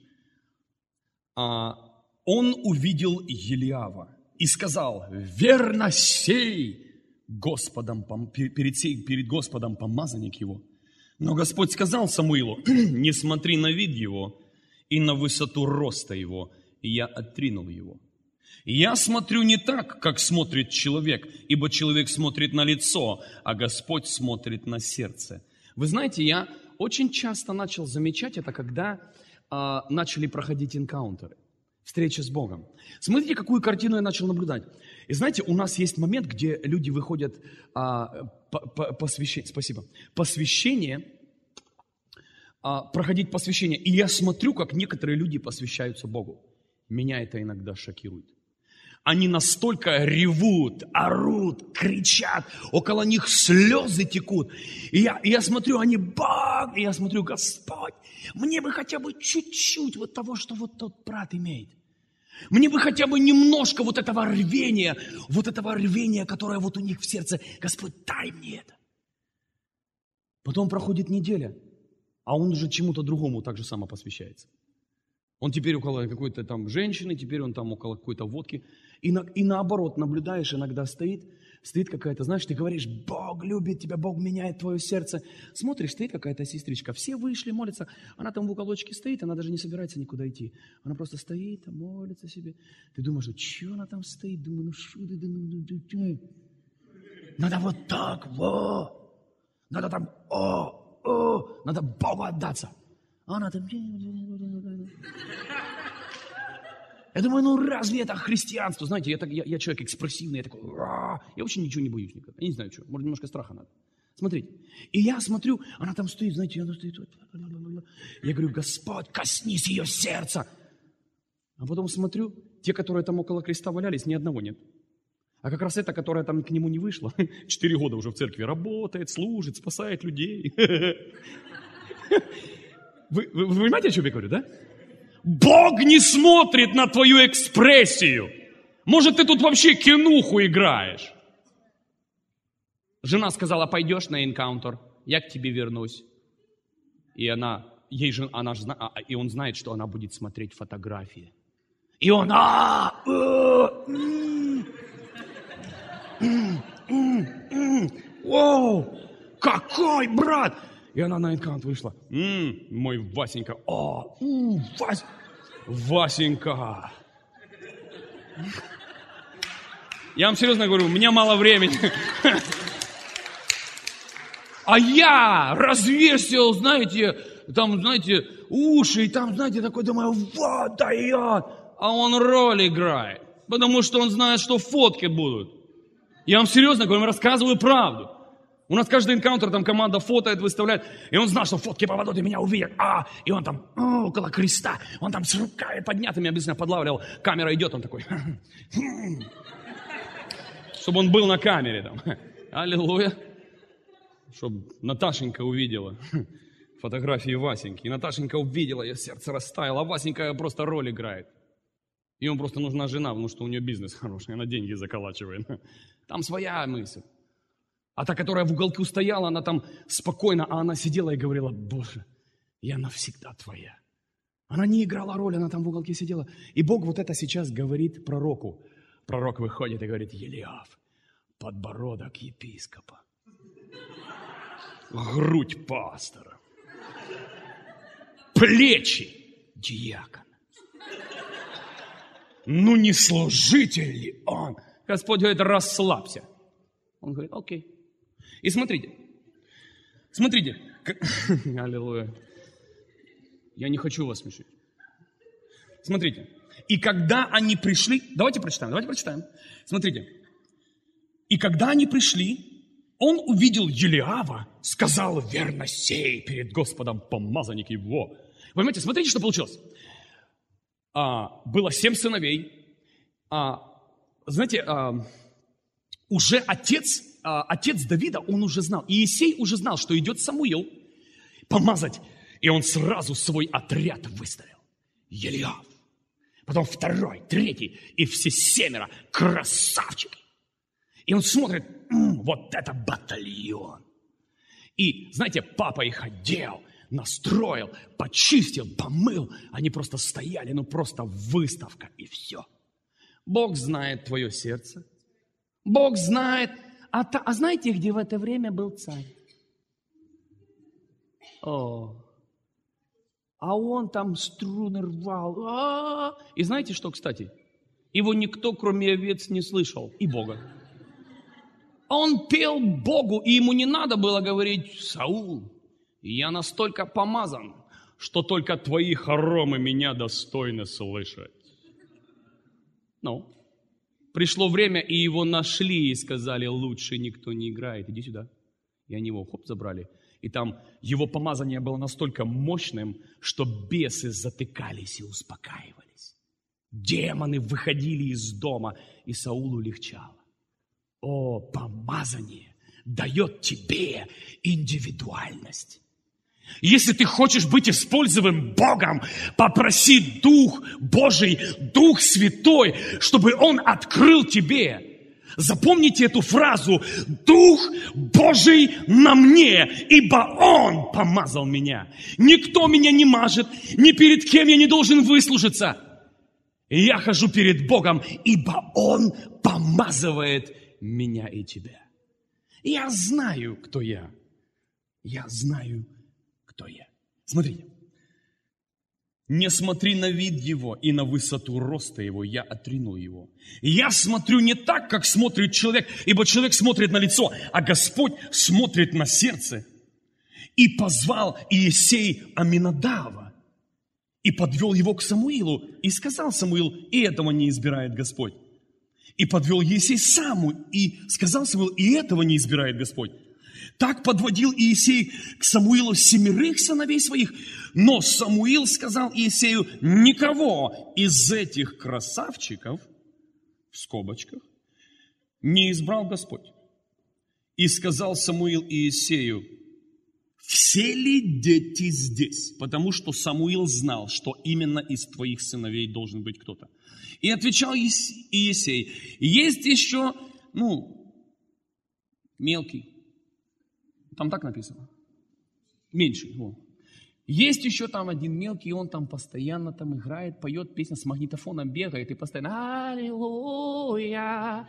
он увидел Елиава и сказал: верно сей Господом, перед, сей, перед Господом помазанник его. Но Господь сказал Самуилу: не смотри на вид его и на высоту роста его, и я оттринул его. Я смотрю не так, как смотрит человек, ибо человек смотрит на лицо, а Господь смотрит на сердце. Вы знаете, я очень часто начал замечать это, когда а, начали проходить энкаунтеры, встречи с Богом. Смотрите, какую картину я начал наблюдать. И знаете, у нас есть момент, где люди выходят а, по, по, посвящение, спасибо, посвящение, а, проходить посвящение. И я смотрю, как некоторые люди посвящаются Богу. Меня это иногда шокирует. Они настолько ревут, орут, кричат, около них слезы текут. И я, и я смотрю, они Бог, и я смотрю: Господь, мне бы хотя бы чуть-чуть вот того, что вот тот брат имеет. Мне бы хотя бы немножко вот этого рвения, вот этого рвения, которое вот у них в сердце. Господь, дай мне это. Потом проходит неделя, а он уже чему-то другому так же само посвящается. Он теперь около какой-то там женщины, теперь он там около какой-то водки. И, на, и наоборот, наблюдаешь, иногда стоит, стоит какая-то, знаешь, ты говоришь: Бог любит тебя, Бог меняет твое сердце. Смотришь, стоит какая-то сестричка, все вышли, молятся, она там в уголочке стоит, она даже не собирается никуда идти. Она просто стоит, молится себе. Ты думаешь: ну что она там стоит? Думаю, ну что ты, ну, надо вот так, во, надо там, о, о, надо Богу отдаться. А она там... Я думаю, ну разве это христианство? Знаете, я, так, я, я человек экспрессивный, я такой... Ра! Я вообще ничего не боюсь никогда. Я не знаю, что. Может, немножко страха надо. Смотрите. И я смотрю, она там стоит, знаете, она стоит... Я говорю: Господь, коснись ее сердца. А потом смотрю, те, которые там около креста валялись, ни одного нет. А как раз эта, которая там к нему не вышла, четыре года уже в церкви работает, служит, спасает людей. Вы, вы, вы понимаете, о чем я говорю, да? Бог не смотрит на твою экспрессию. Может, ты тут вообще кинуху играешь. Жена сказала: пойдешь на энкаунтер, я к тебе вернусь. И она, ей же, она, и он знает, что она будет смотреть фотографии. И он: а, воу, какой брат! И она на энкаунт вышла. М-м, мой Васенька. О, м-м, Вась... Васенька. Я вам серьезно говорю, у меня мало времени. А я развесил, знаете, там, знаете, уши, и там, знаете, такой, думаю, вот дает. А он роль играет, потому что он знает, что фотки будут. Я вам серьезно говорю, рассказываю правду. У нас каждый энкаунтер, там команда фотоет, выставляет, и он знал, что фотки попадут, и меня увидят. А, и он там о, около креста, он там с руками поднятыми обязательно подлавливал. Камера идет, он такой, чтобы он был на камере там. Аллилуйя. Чтобы Наташенька увидела фотографии Васеньки. И Наташенька увидела, ее сердце растаяло, а Васенька просто роль играет. Ему просто нужна жена, потому что у нее бизнес хороший, она деньги заколачивает. Там своя мысль. А та, которая в уголке стояла, она там спокойно, а она сидела и говорила, Боже, я навсегда твоя. Она не играла роль, она там в уголке сидела. И Бог вот это сейчас говорит пророку. Пророк выходит и говорит, Елиаф, подбородок епископа, грудь пастора, плечи диакона. Ну не служитель ли он? Господь говорит, расслабься. Он говорит, окей. И смотрите, смотрите, аллилуйя, я не хочу вас смешить. Смотрите, и когда они пришли, давайте прочитаем, давайте прочитаем. Смотрите, и когда они пришли, он увидел Елиава, сказал, верно сей перед Господом помазанник его. Вы понимаете, смотрите, что получилось. А, было семь сыновей. А, знаете, а, уже отец, а, отец Давида, он уже знал. И Иисей уже знал, что идет Самуил помазать. И он сразу свой отряд выставил. Елиав. Потом второй, третий. И все семеро красавчики. И он смотрит, м-м, вот это батальон. И, знаете, папа их одел, настроил, почистил, помыл. Они просто стояли, ну просто выставка и все. Бог знает твое сердце. Бог знает. А, та, а знаете, где в это время был царь? О, а он там струны рвал. А-а-а. И знаете что, кстати? Его никто, кроме овец, не слышал. И Бога. Он пел Богу, и ему не надо было говорить, Саул, я настолько помазан, что только твои хоромы меня достойны слышать. Ну, пришло время, и его нашли, и сказали, лучше никто не играет, иди сюда. И они его, хоп, забрали. И там его помазание было настолько мощным, что бесы затыкались и успокаивались. Демоны выходили из дома, и Саулу легчало. О, помазание дает тебе индивидуальность. Если ты хочешь быть использованным Богом, попроси Дух Божий, Дух Святой, чтобы Он открыл тебе. Запомните эту фразу. Дух Божий на мне, ибо Он помазал меня. Никто меня не мажет, ни перед кем я не должен выслужиться. Я хожу перед Богом, ибо Он помазывает меня и тебя. Я знаю, кто я. Я знаю, кто я. Смотрите. Не смотри на вид его и на высоту роста его, я отринул его. Я смотрю не так, как смотрит человек, ибо человек смотрит на лицо, а Господь смотрит на сердце. И позвал Иисей Аминадава, и подвел его к Самуилу, и сказал Самуил, и этого не избирает Господь. И подвел Иисей Саму, и сказал Самуил, и этого не избирает Господь. Так подводил Иисей к Самуилу семерых сыновей своих, но Самуил сказал Иисею, никого из этих красавчиков, в скобочках, не избрал Господь. И сказал Самуил Иисею, все ли дети здесь? Потому что Самуил знал, что именно из твоих сыновей должен быть кто-то. И отвечал Иисей, есть еще, ну, мелкий. Там так написано. Меньший. Вот. Есть еще там один мелкий, он там постоянно там играет, поет песню, с магнитофоном бегает и постоянно аллилуйя.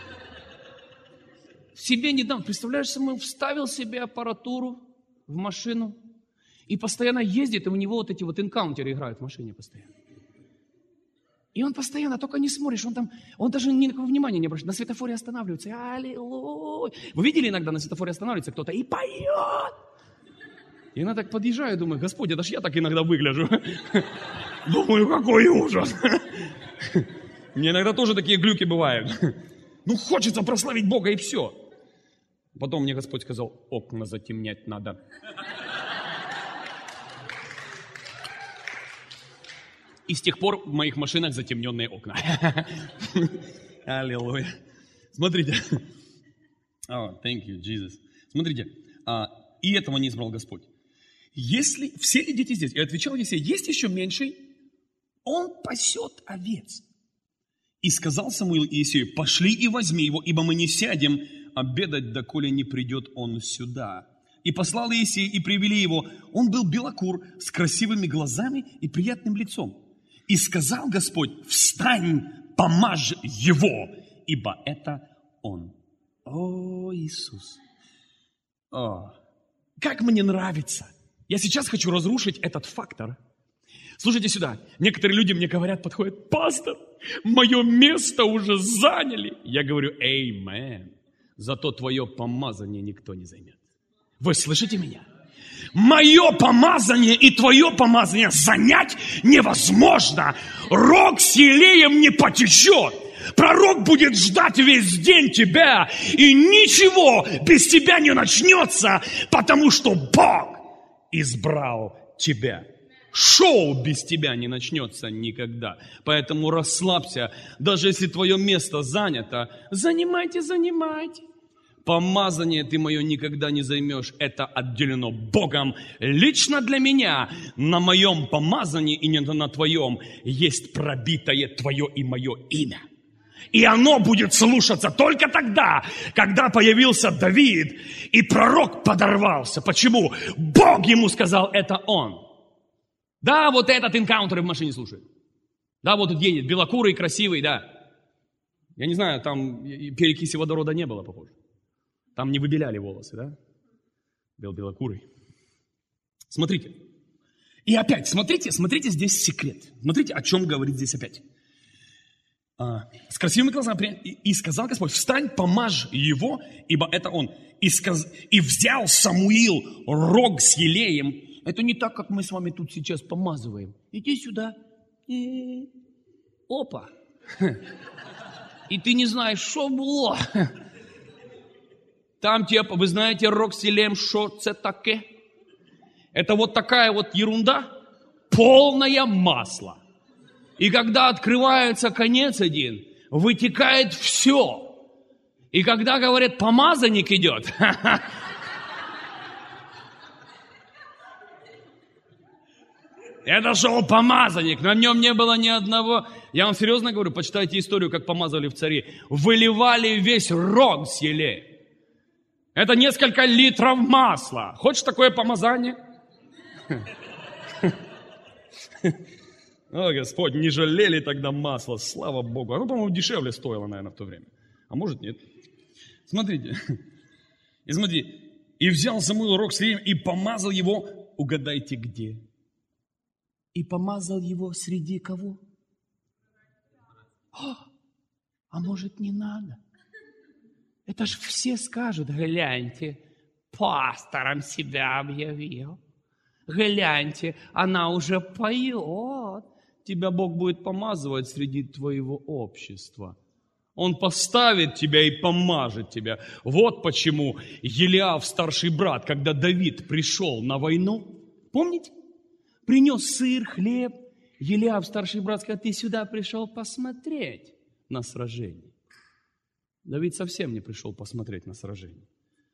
Себе недавно, представляешь, Самуил вставил себе аппаратуру в машину и постоянно ездит, и у него вот эти вот энкаунтеры играют в машине постоянно. И он постоянно, только не смотришь, он там, он даже никакого внимания не обращает. На светофоре останавливается. Аллилуйя. Вы видели иногда на светофоре останавливается кто-то и поет? И она так подъезжает, думаю, Господи, это ж я так иногда выгляжу. Думаю, какой ужас. Мне иногда тоже такие глюки бывают. Ну, хочется прославить Бога и все. Потом мне Господь сказал, окна затемнять надо. И с тех пор в моих машинах затемненные окна. Аллилуйя. Смотрите. Oh, thank you, Jesus. Смотрите. А, и этого не избрал Господь. Если все ли дети здесь? И отвечал Есей, есть еще меньший? Он пасет овец. И сказал Самуил Иисею, пошли и возьми его, ибо мы не сядем обедать, доколе не придет он сюда. И послал Иисей, и привели его. Он был белокур, с красивыми глазами и приятным лицом. И сказал Господь, встань, помажь его, ибо это он. О, Иисус! О, как мне нравится! Я сейчас хочу разрушить этот фактор. Слушайте сюда. Некоторые люди мне говорят, подходят, пастор, мое место уже заняли. Я говорю, эймен. Зато твое помазание никто не займет. Вы слышите меня? Мое помазание и твое помазание занять невозможно. Рог с елеем не потечет. Пророк будет ждать весь день тебя, и ничего без тебя не начнется, потому что Бог избрал тебя. Шоу без тебя не начнется никогда. Поэтому расслабься. Даже если твое место занято, занимайте, занимайте. Помазание ты мое никогда не займешь. Это отделено Богом лично для меня. На моем помазании и не на твоем есть пробитое твое и мое имя. И оно будет слушаться только тогда, когда появился Давид, и пророк подорвался. Почему? Бог ему сказал, это он. Да, вот этот энкаунтер в машине слушает. Да, вот тут едет, белокурый, красивый, да. Я не знаю, там перекиси водорода не было, похоже. Там не выбеляли волосы, да? Был белокурый. Смотрите. И опять, смотрите, смотрите здесь секрет. Смотрите, о чем говорит здесь опять. А, с красивыми глазами. И, и сказал Господь, встань, помажь его, ибо это он. И, сказ... и взял Самуил рог с елеем. Это не так, как мы с вами тут сейчас помазываем. Иди сюда. И... Опа. И ты не знаешь, что было. Там, типа, вы знаете, рог с елеем, что это таке? Это вот такая вот ерунда, полное масло. И когда открывается конец один, вытекает все. И когда, говорят, помазанник идет, это шел помазанник, на нем не было ни одного. Я вам серьезно говорю, почитайте историю, как помазали в цари. Выливали весь рог с елеем. Это несколько литров масла. Хочешь такое помазание? О, Господь, не жалели тогда масла, слава Богу. Оно, по-моему, дешевле стоило, наверное, в то время. А может, нет. Смотрите. И смотри. И взял Самуил рог с елеем и помазал его, угадайте где? И помазал его среди кого? О, а может, не надо? Это ж все скажут, гляньте, пастором себя объявил. Гляньте, она уже поет. Тебя Бог будет помазывать среди твоего общества. Он поставит тебя и помажет тебя. Вот почему Елиав, старший брат, когда Давид пришел на войну, помните? Принес сыр, хлеб. Елиав, старший брат, сказал, ты сюда пришел посмотреть на сражение. Давид совсем не пришел посмотреть на сражение.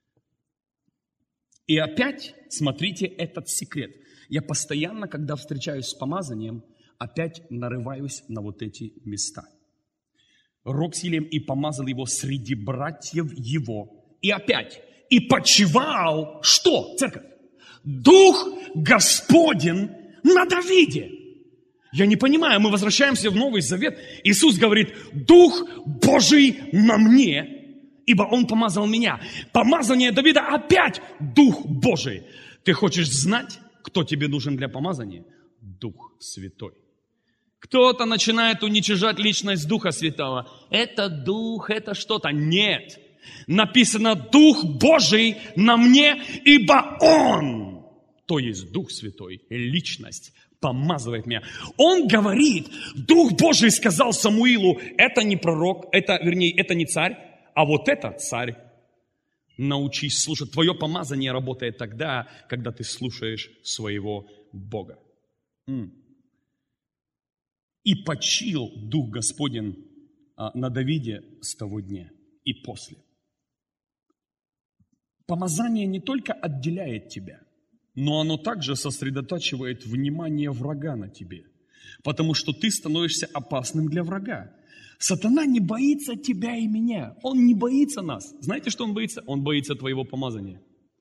И опять, смотрите этот секрет. Я постоянно, когда встречаюсь с помазанием, опять нарываюсь на вот эти места. Рог с елеем и помазал его среди братьев его. И опять, и почивал, что, церковь? Дух Господень на Давиде. Я не понимаю, мы возвращаемся в Новый Завет. Иисус говорит, Дух Божий на мне, ибо Он помазал меня. Помазание Давида опять Дух Божий. Ты хочешь знать, кто тебе нужен для помазания? Дух Святой. Кто-то начинает уничижать личность Духа Святого. Это Дух, это что-то. Нет. Написано, Дух Божий на мне, ибо Он, то есть Дух Святой, личность, помазывает меня. Он говорит, Дух Божий сказал Самуилу, это не пророк, это, вернее, это не царь, а вот это царь. Научись слушать. Твое помазание работает тогда, когда ты слушаешь своего Бога. И почил Дух Господень на Давиде с того дня и после. Помазание не только отделяет тебя, но оно также сосредотачивает внимание врага на тебе, потому что ты становишься опасным для врага. Сатана не боится тебя и меня, он не боится нас. Знаете, что он боится? Он боится твоего помазания.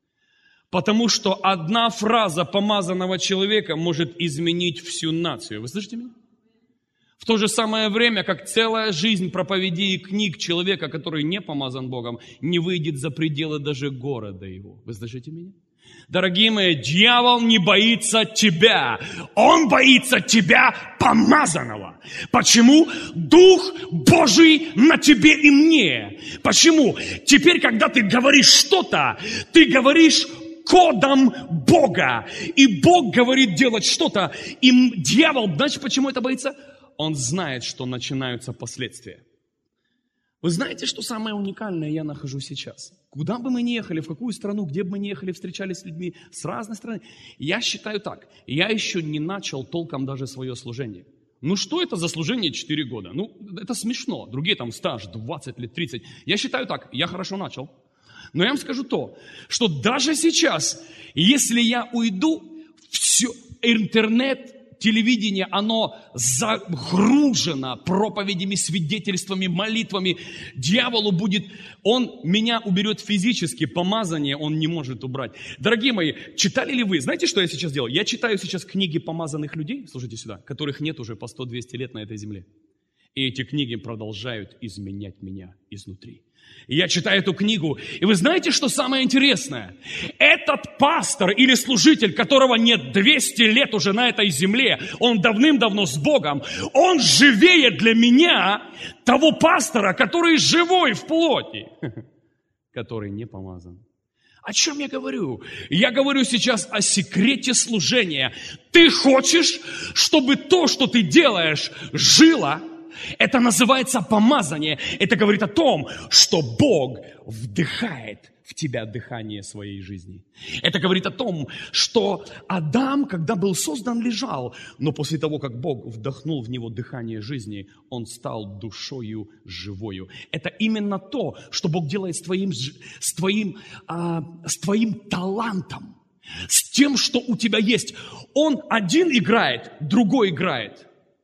Потому что одна фраза помазанного человека может изменить всю нацию. Вы слышите меня? В то же самое время, как целая жизнь проповедей и книг человека, который не помазан Богом, не выйдет за пределы даже города его. Вы слышите меня? Дорогие мои, дьявол не боится тебя. Он боится тебя, помазанного. Почему? Дух Божий на тебе и мне. Почему? Теперь, когда ты говоришь что-то, ты говоришь кодом Бога. И Бог говорит делать что-то. И дьявол, знаете, почему это боится? Он знает, что начинаются последствия. Вы знаете, что самое уникальное я нахожу сейчас? Куда бы мы ни ехали, в какую страну, где бы мы ни ехали, встречались с людьми с разной страны, я считаю так, я еще не начал толком даже свое служение. Ну что это за служение четыре года? Ну это смешно, другие там стаж двадцать лет, тридцать. Я считаю так, я хорошо начал. Но я вам скажу то, что даже сейчас, если я уйду, все, интернет, телевидение, оно загружено проповедями, свидетельствами, молитвами. Дьяволу будет, он меня уберет физически, помазание он не может убрать. Дорогие мои, читали ли вы, знаете, что я сейчас делаю? Я читаю сейчас книги помазанных людей, слушайте сюда, которых нет уже по сто-двести лет на этой земле. И эти книги продолжают изменять меня изнутри. И я читаю эту книгу, и вы знаете, что самое интересное? Этот пастор или служитель, которого нет двести лет уже на этой земле, он давным-давно с Богом, он живее для меня того пастора, который живой в плоти, который не помазан. О чем я говорю? Я говорю сейчас о секрете служения. Ты хочешь, чтобы то, что ты делаешь, жило? Это называется помазание. Это говорит о том, что Бог вдыхает в тебя дыхание своей жизни. Это говорит о том, что Адам, когда был создан, лежал, но после того, как Бог вдохнул в него дыхание жизни, он стал душою живою. Это именно то, что Бог делает с твоим, с твоим, а, с твоим талантом, с тем, что у тебя есть. Он один играет, другой играет.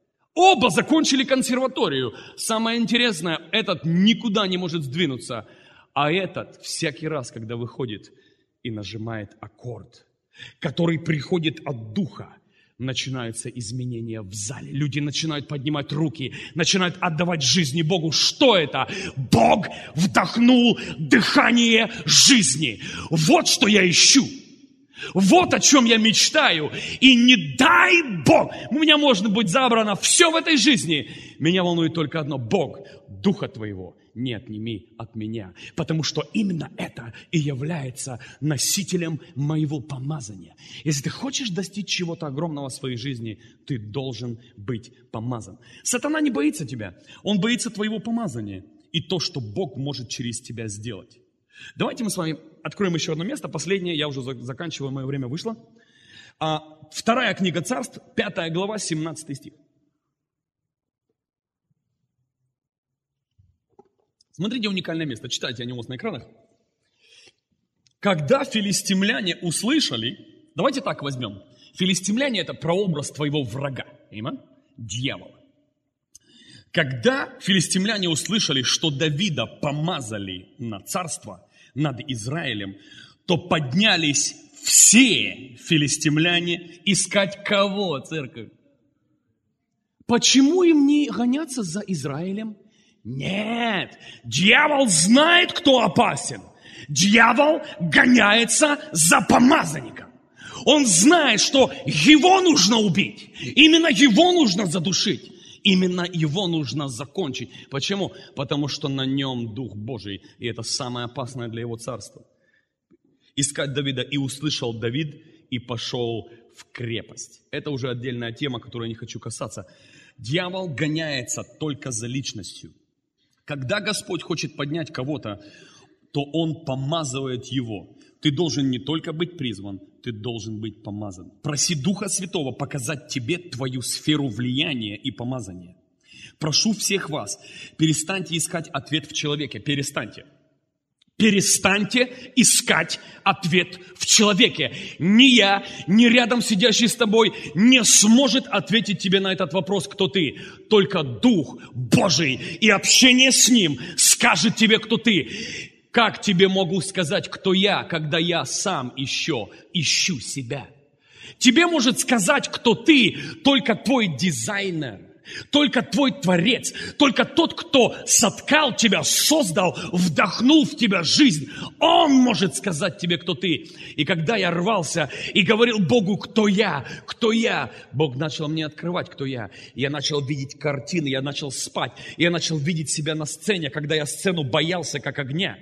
Оба закончили консерваторию. Самое интересное, этот никуда не может сдвинуться, а этот всякий раз, когда выходит и нажимает аккорд, который приходит от Духа, начинаются изменения в зале. Люди начинают поднимать руки, начинают отдавать жизни Богу. Что это? Бог вдохнул дыхание жизни. Вот что я ищу. Вот о чем я мечтаю. И не дай Бог, у меня может быть забрано все в этой жизни. Меня волнует только одно. Бог, Духа Твоего не отними от меня. Потому что именно это и является носителем моего помазания. Если ты хочешь достичь чего-то огромного в своей жизни, ты должен быть помазан. Сатана не боится тебя. Он боится твоего помазания. И то, что Бог может через тебя сделать. Давайте мы с вами откроем еще одно место. Последнее, я уже заканчиваю, мое время вышло. А, вторая книга Царств, пятая глава, семнадцатый стих. Смотрите, уникальное место. Читайте о нем на экранах. Когда филистимляне услышали, давайте так возьмем. Филистимляне – это прообраз твоего врага, понимаете? Дьявола. Когда филистимляне услышали, что Давида помазали на царство над Израилем, то поднялись все филистимляне искать кого, церковь? Почему им не гоняться за Израилем? Нет, дьявол знает, кто опасен. Дьявол гоняется за помазанником. Он знает, что его нужно убить. Именно его нужно задушить. Именно его нужно закончить. Почему? Потому что на нем Дух Божий. И это самое опасное для его царства. Искать Давида. И услышал Давид, и пошел в крепость. Это уже отдельная тема, которой я не хочу касаться. Дьявол гоняется только за личностью. Когда Господь хочет поднять кого-то, то Он помазывает его. Ты должен не только быть призван, ты должен быть помазан. Проси Духа Святого показать тебе твою сферу влияния и помазания. Прошу всех вас, перестаньте искать ответ в человеке. Перестаньте. Перестаньте искать ответ в человеке. Ни я, ни рядом сидящий с тобой не сможет ответить тебе на этот вопрос, кто ты. Только Дух Божий и общение с Ним скажет тебе, кто ты. Как тебе могу сказать, кто я, когда я сам еще ищу себя? Тебе может сказать, кто ты, только твой дизайнер, только твой творец, только тот, кто соткал тебя, создал, вдохнул в тебя жизнь. Он может сказать тебе, кто ты. И когда я рвался и говорил Богу, кто я, кто я, Бог начал мне открывать, кто я. Я начал видеть картины, я начал спать, я начал видеть себя на сцене, когда я сцену боялся, как огня.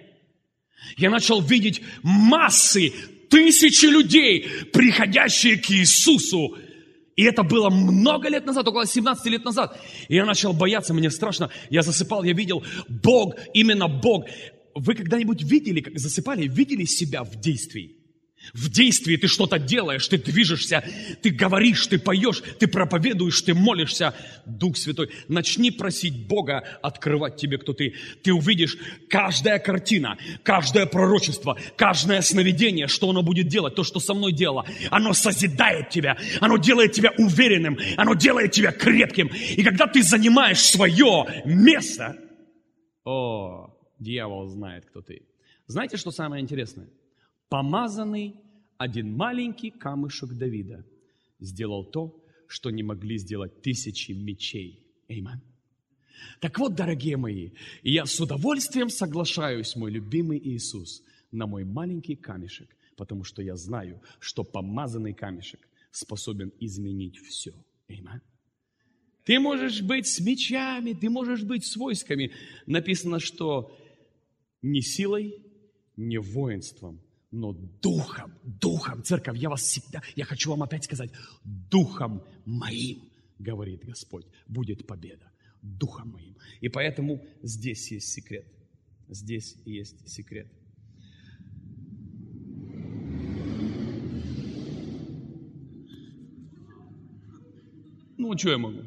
Я начал видеть массы, тысячи людей, приходящие к Иисусу. И это было много лет назад, около семнадцати лет назад. И я начал бояться, мне страшно. Я засыпал, я видел Бог, именно Бог. Вы когда-нибудь видели, как засыпали, видели себя в действии? В действии ты что-то делаешь, ты движешься, ты говоришь, ты поешь, ты проповедуешь, ты молишься. Дух Святой, начни просить Бога открывать тебе, кто ты. Ты увидишь каждая картина, каждое пророчество, каждое сновидение, что оно будет делать, то, что со мной делало. Оно созидает тебя, оно делает тебя уверенным, оно делает тебя крепким. И когда ты занимаешь свое место, о, дьявол знает, кто ты. Знаете, что самое интересное? Помазанный один маленький камушек Давида сделал то, что не могли сделать тысячи мечей. Аминь. Так вот, дорогие мои, я с удовольствием соглашаюсь, мой любимый Иисус, на мой маленький камешек, потому что я знаю, что помазанный камешек способен изменить все. Аминь. Ты можешь быть с мечами, ты можешь быть с войсками. Написано, что не силой, не воинством, но духом, духом, церковь, я вас всегда, я хочу вам опять сказать, духом моим, говорит Господь, будет победа, духом моим. И поэтому здесь есть секрет, здесь есть секрет. Ну, что я могу?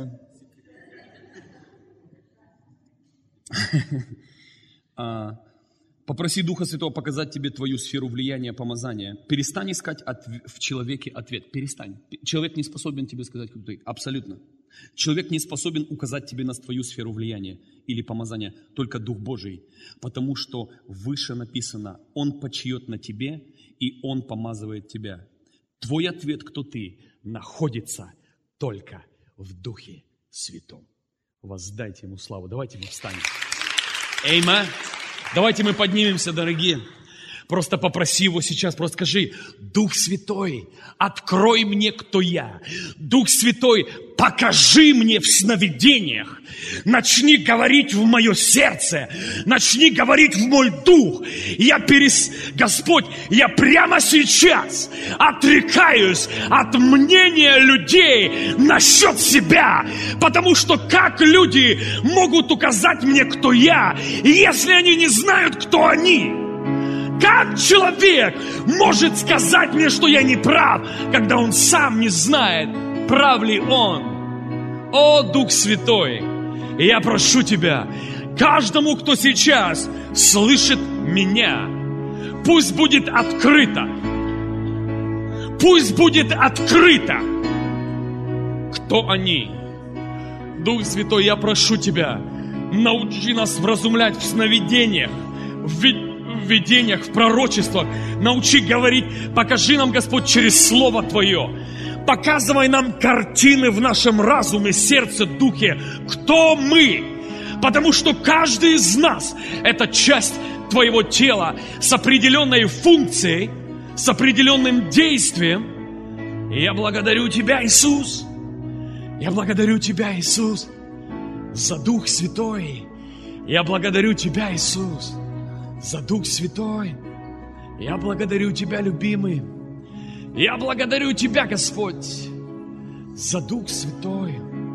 а, Попроси Духа Святого показать тебе твою сферу влияния, помазания. Перестань искать от, в человеке ответ. Перестань. Человек не способен тебе сказать, кто ты. Абсолютно. Человек не способен указать тебе на твою сферу влияния или помазания. Только Дух Божий. Потому что выше написано, Он почиет на тебе, и Он помазывает тебя. Твой ответ, кто ты, находится только в Духе Святом. Воздайте Ему славу. Давайте мы встанем. Аминь. Давайте мы поднимемся, дорогие. Просто попроси Его сейчас, просто скажи: Дух Святой, открой мне, кто я. Дух Святой, покажи мне в сновидениях. Начни говорить в мое сердце. Начни говорить в мой дух. Я перес... Господь, я прямо сейчас отрекаюсь от мнения людей насчет себя. Потому что как люди могут указать мне, кто я, если они не знают, кто они? Как человек может сказать мне, что я не прав, когда он сам не знает, прав ли он? О, Дух Святой, я прошу Тебя, каждому, кто сейчас слышит меня, пусть будет открыто, пусть будет открыто, кто они. Дух Святой, я прошу Тебя, научи нас вразумлять в сновидениях, в видениях, в видениях, в пророчествах. Научи говорить, покажи нам, Господь, через Слово Твое. Показывай нам картины в нашем разуме, сердце, духе, кто мы. Потому что каждый из нас – это часть Твоего тела с определенной функцией, с определенным действием. И я благодарю Тебя, Иисус. Я благодарю Тебя, Иисус, за Дух Святой. Я благодарю Тебя, Иисус, за Дух Святой. Я благодарю Тебя, любимый. Я благодарю Тебя, Господь, за Дух Святой.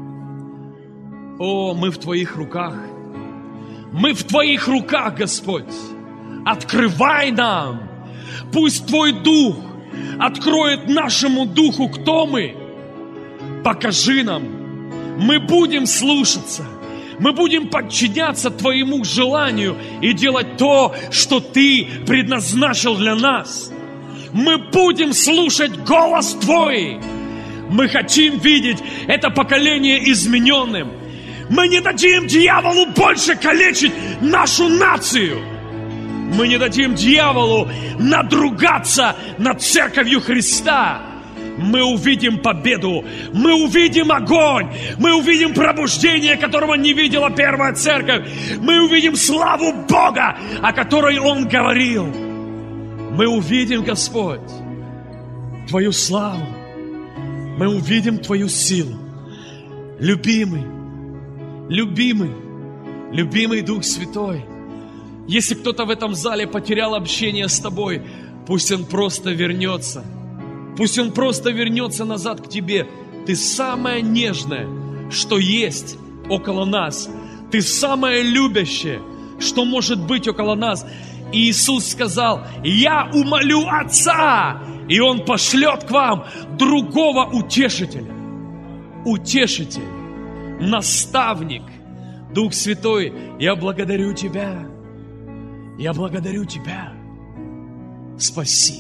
О, мы в Твоих руках. Мы в Твоих руках, Господь. Открывай нам. Пусть Твой Дух откроет нашему Духу, кто мы. Покажи нам. Мы будем слушаться. Мы будем подчиняться Твоему желанию и делать то, что Ты предназначил для нас. Мы будем слушать голос Твой. Мы хотим видеть это поколение измененным. Мы не дадим дьяволу больше калечить нашу нацию. Мы не дадим дьяволу надругаться над церковью Христа. Мы увидим победу, мы увидим огонь, мы увидим пробуждение, которого не видела первая церковь. Мы увидим славу Бога, о которой Он говорил. Мы увидим, Господь, Твою славу. Мы увидим Твою силу. Любимый, любимый, любимый Дух Святой, если кто-то в этом зале потерял общение с Тобой, пусть он просто вернется. Пусть он просто вернется назад к Тебе. Ты самое нежное, что есть около нас. Ты самое любящее, что может быть около нас. И Иисус сказал: я умолю Отца, и Он пошлет к вам другого утешителя. Утешитель, наставник, Дух Святой, я благодарю Тебя. Я благодарю Тебя. Спасибо.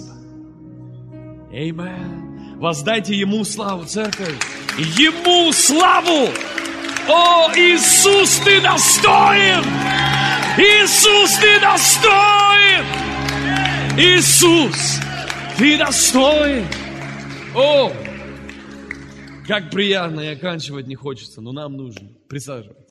Аминь. Воздайте Ему славу, церковь. Ему славу. О, Иисус, Ты достоин. Иисус, Ты достоин. Иисус, Ты достоин. О, как приятно, и оканчивать не хочется, но нам нужно. Присаживайтесь.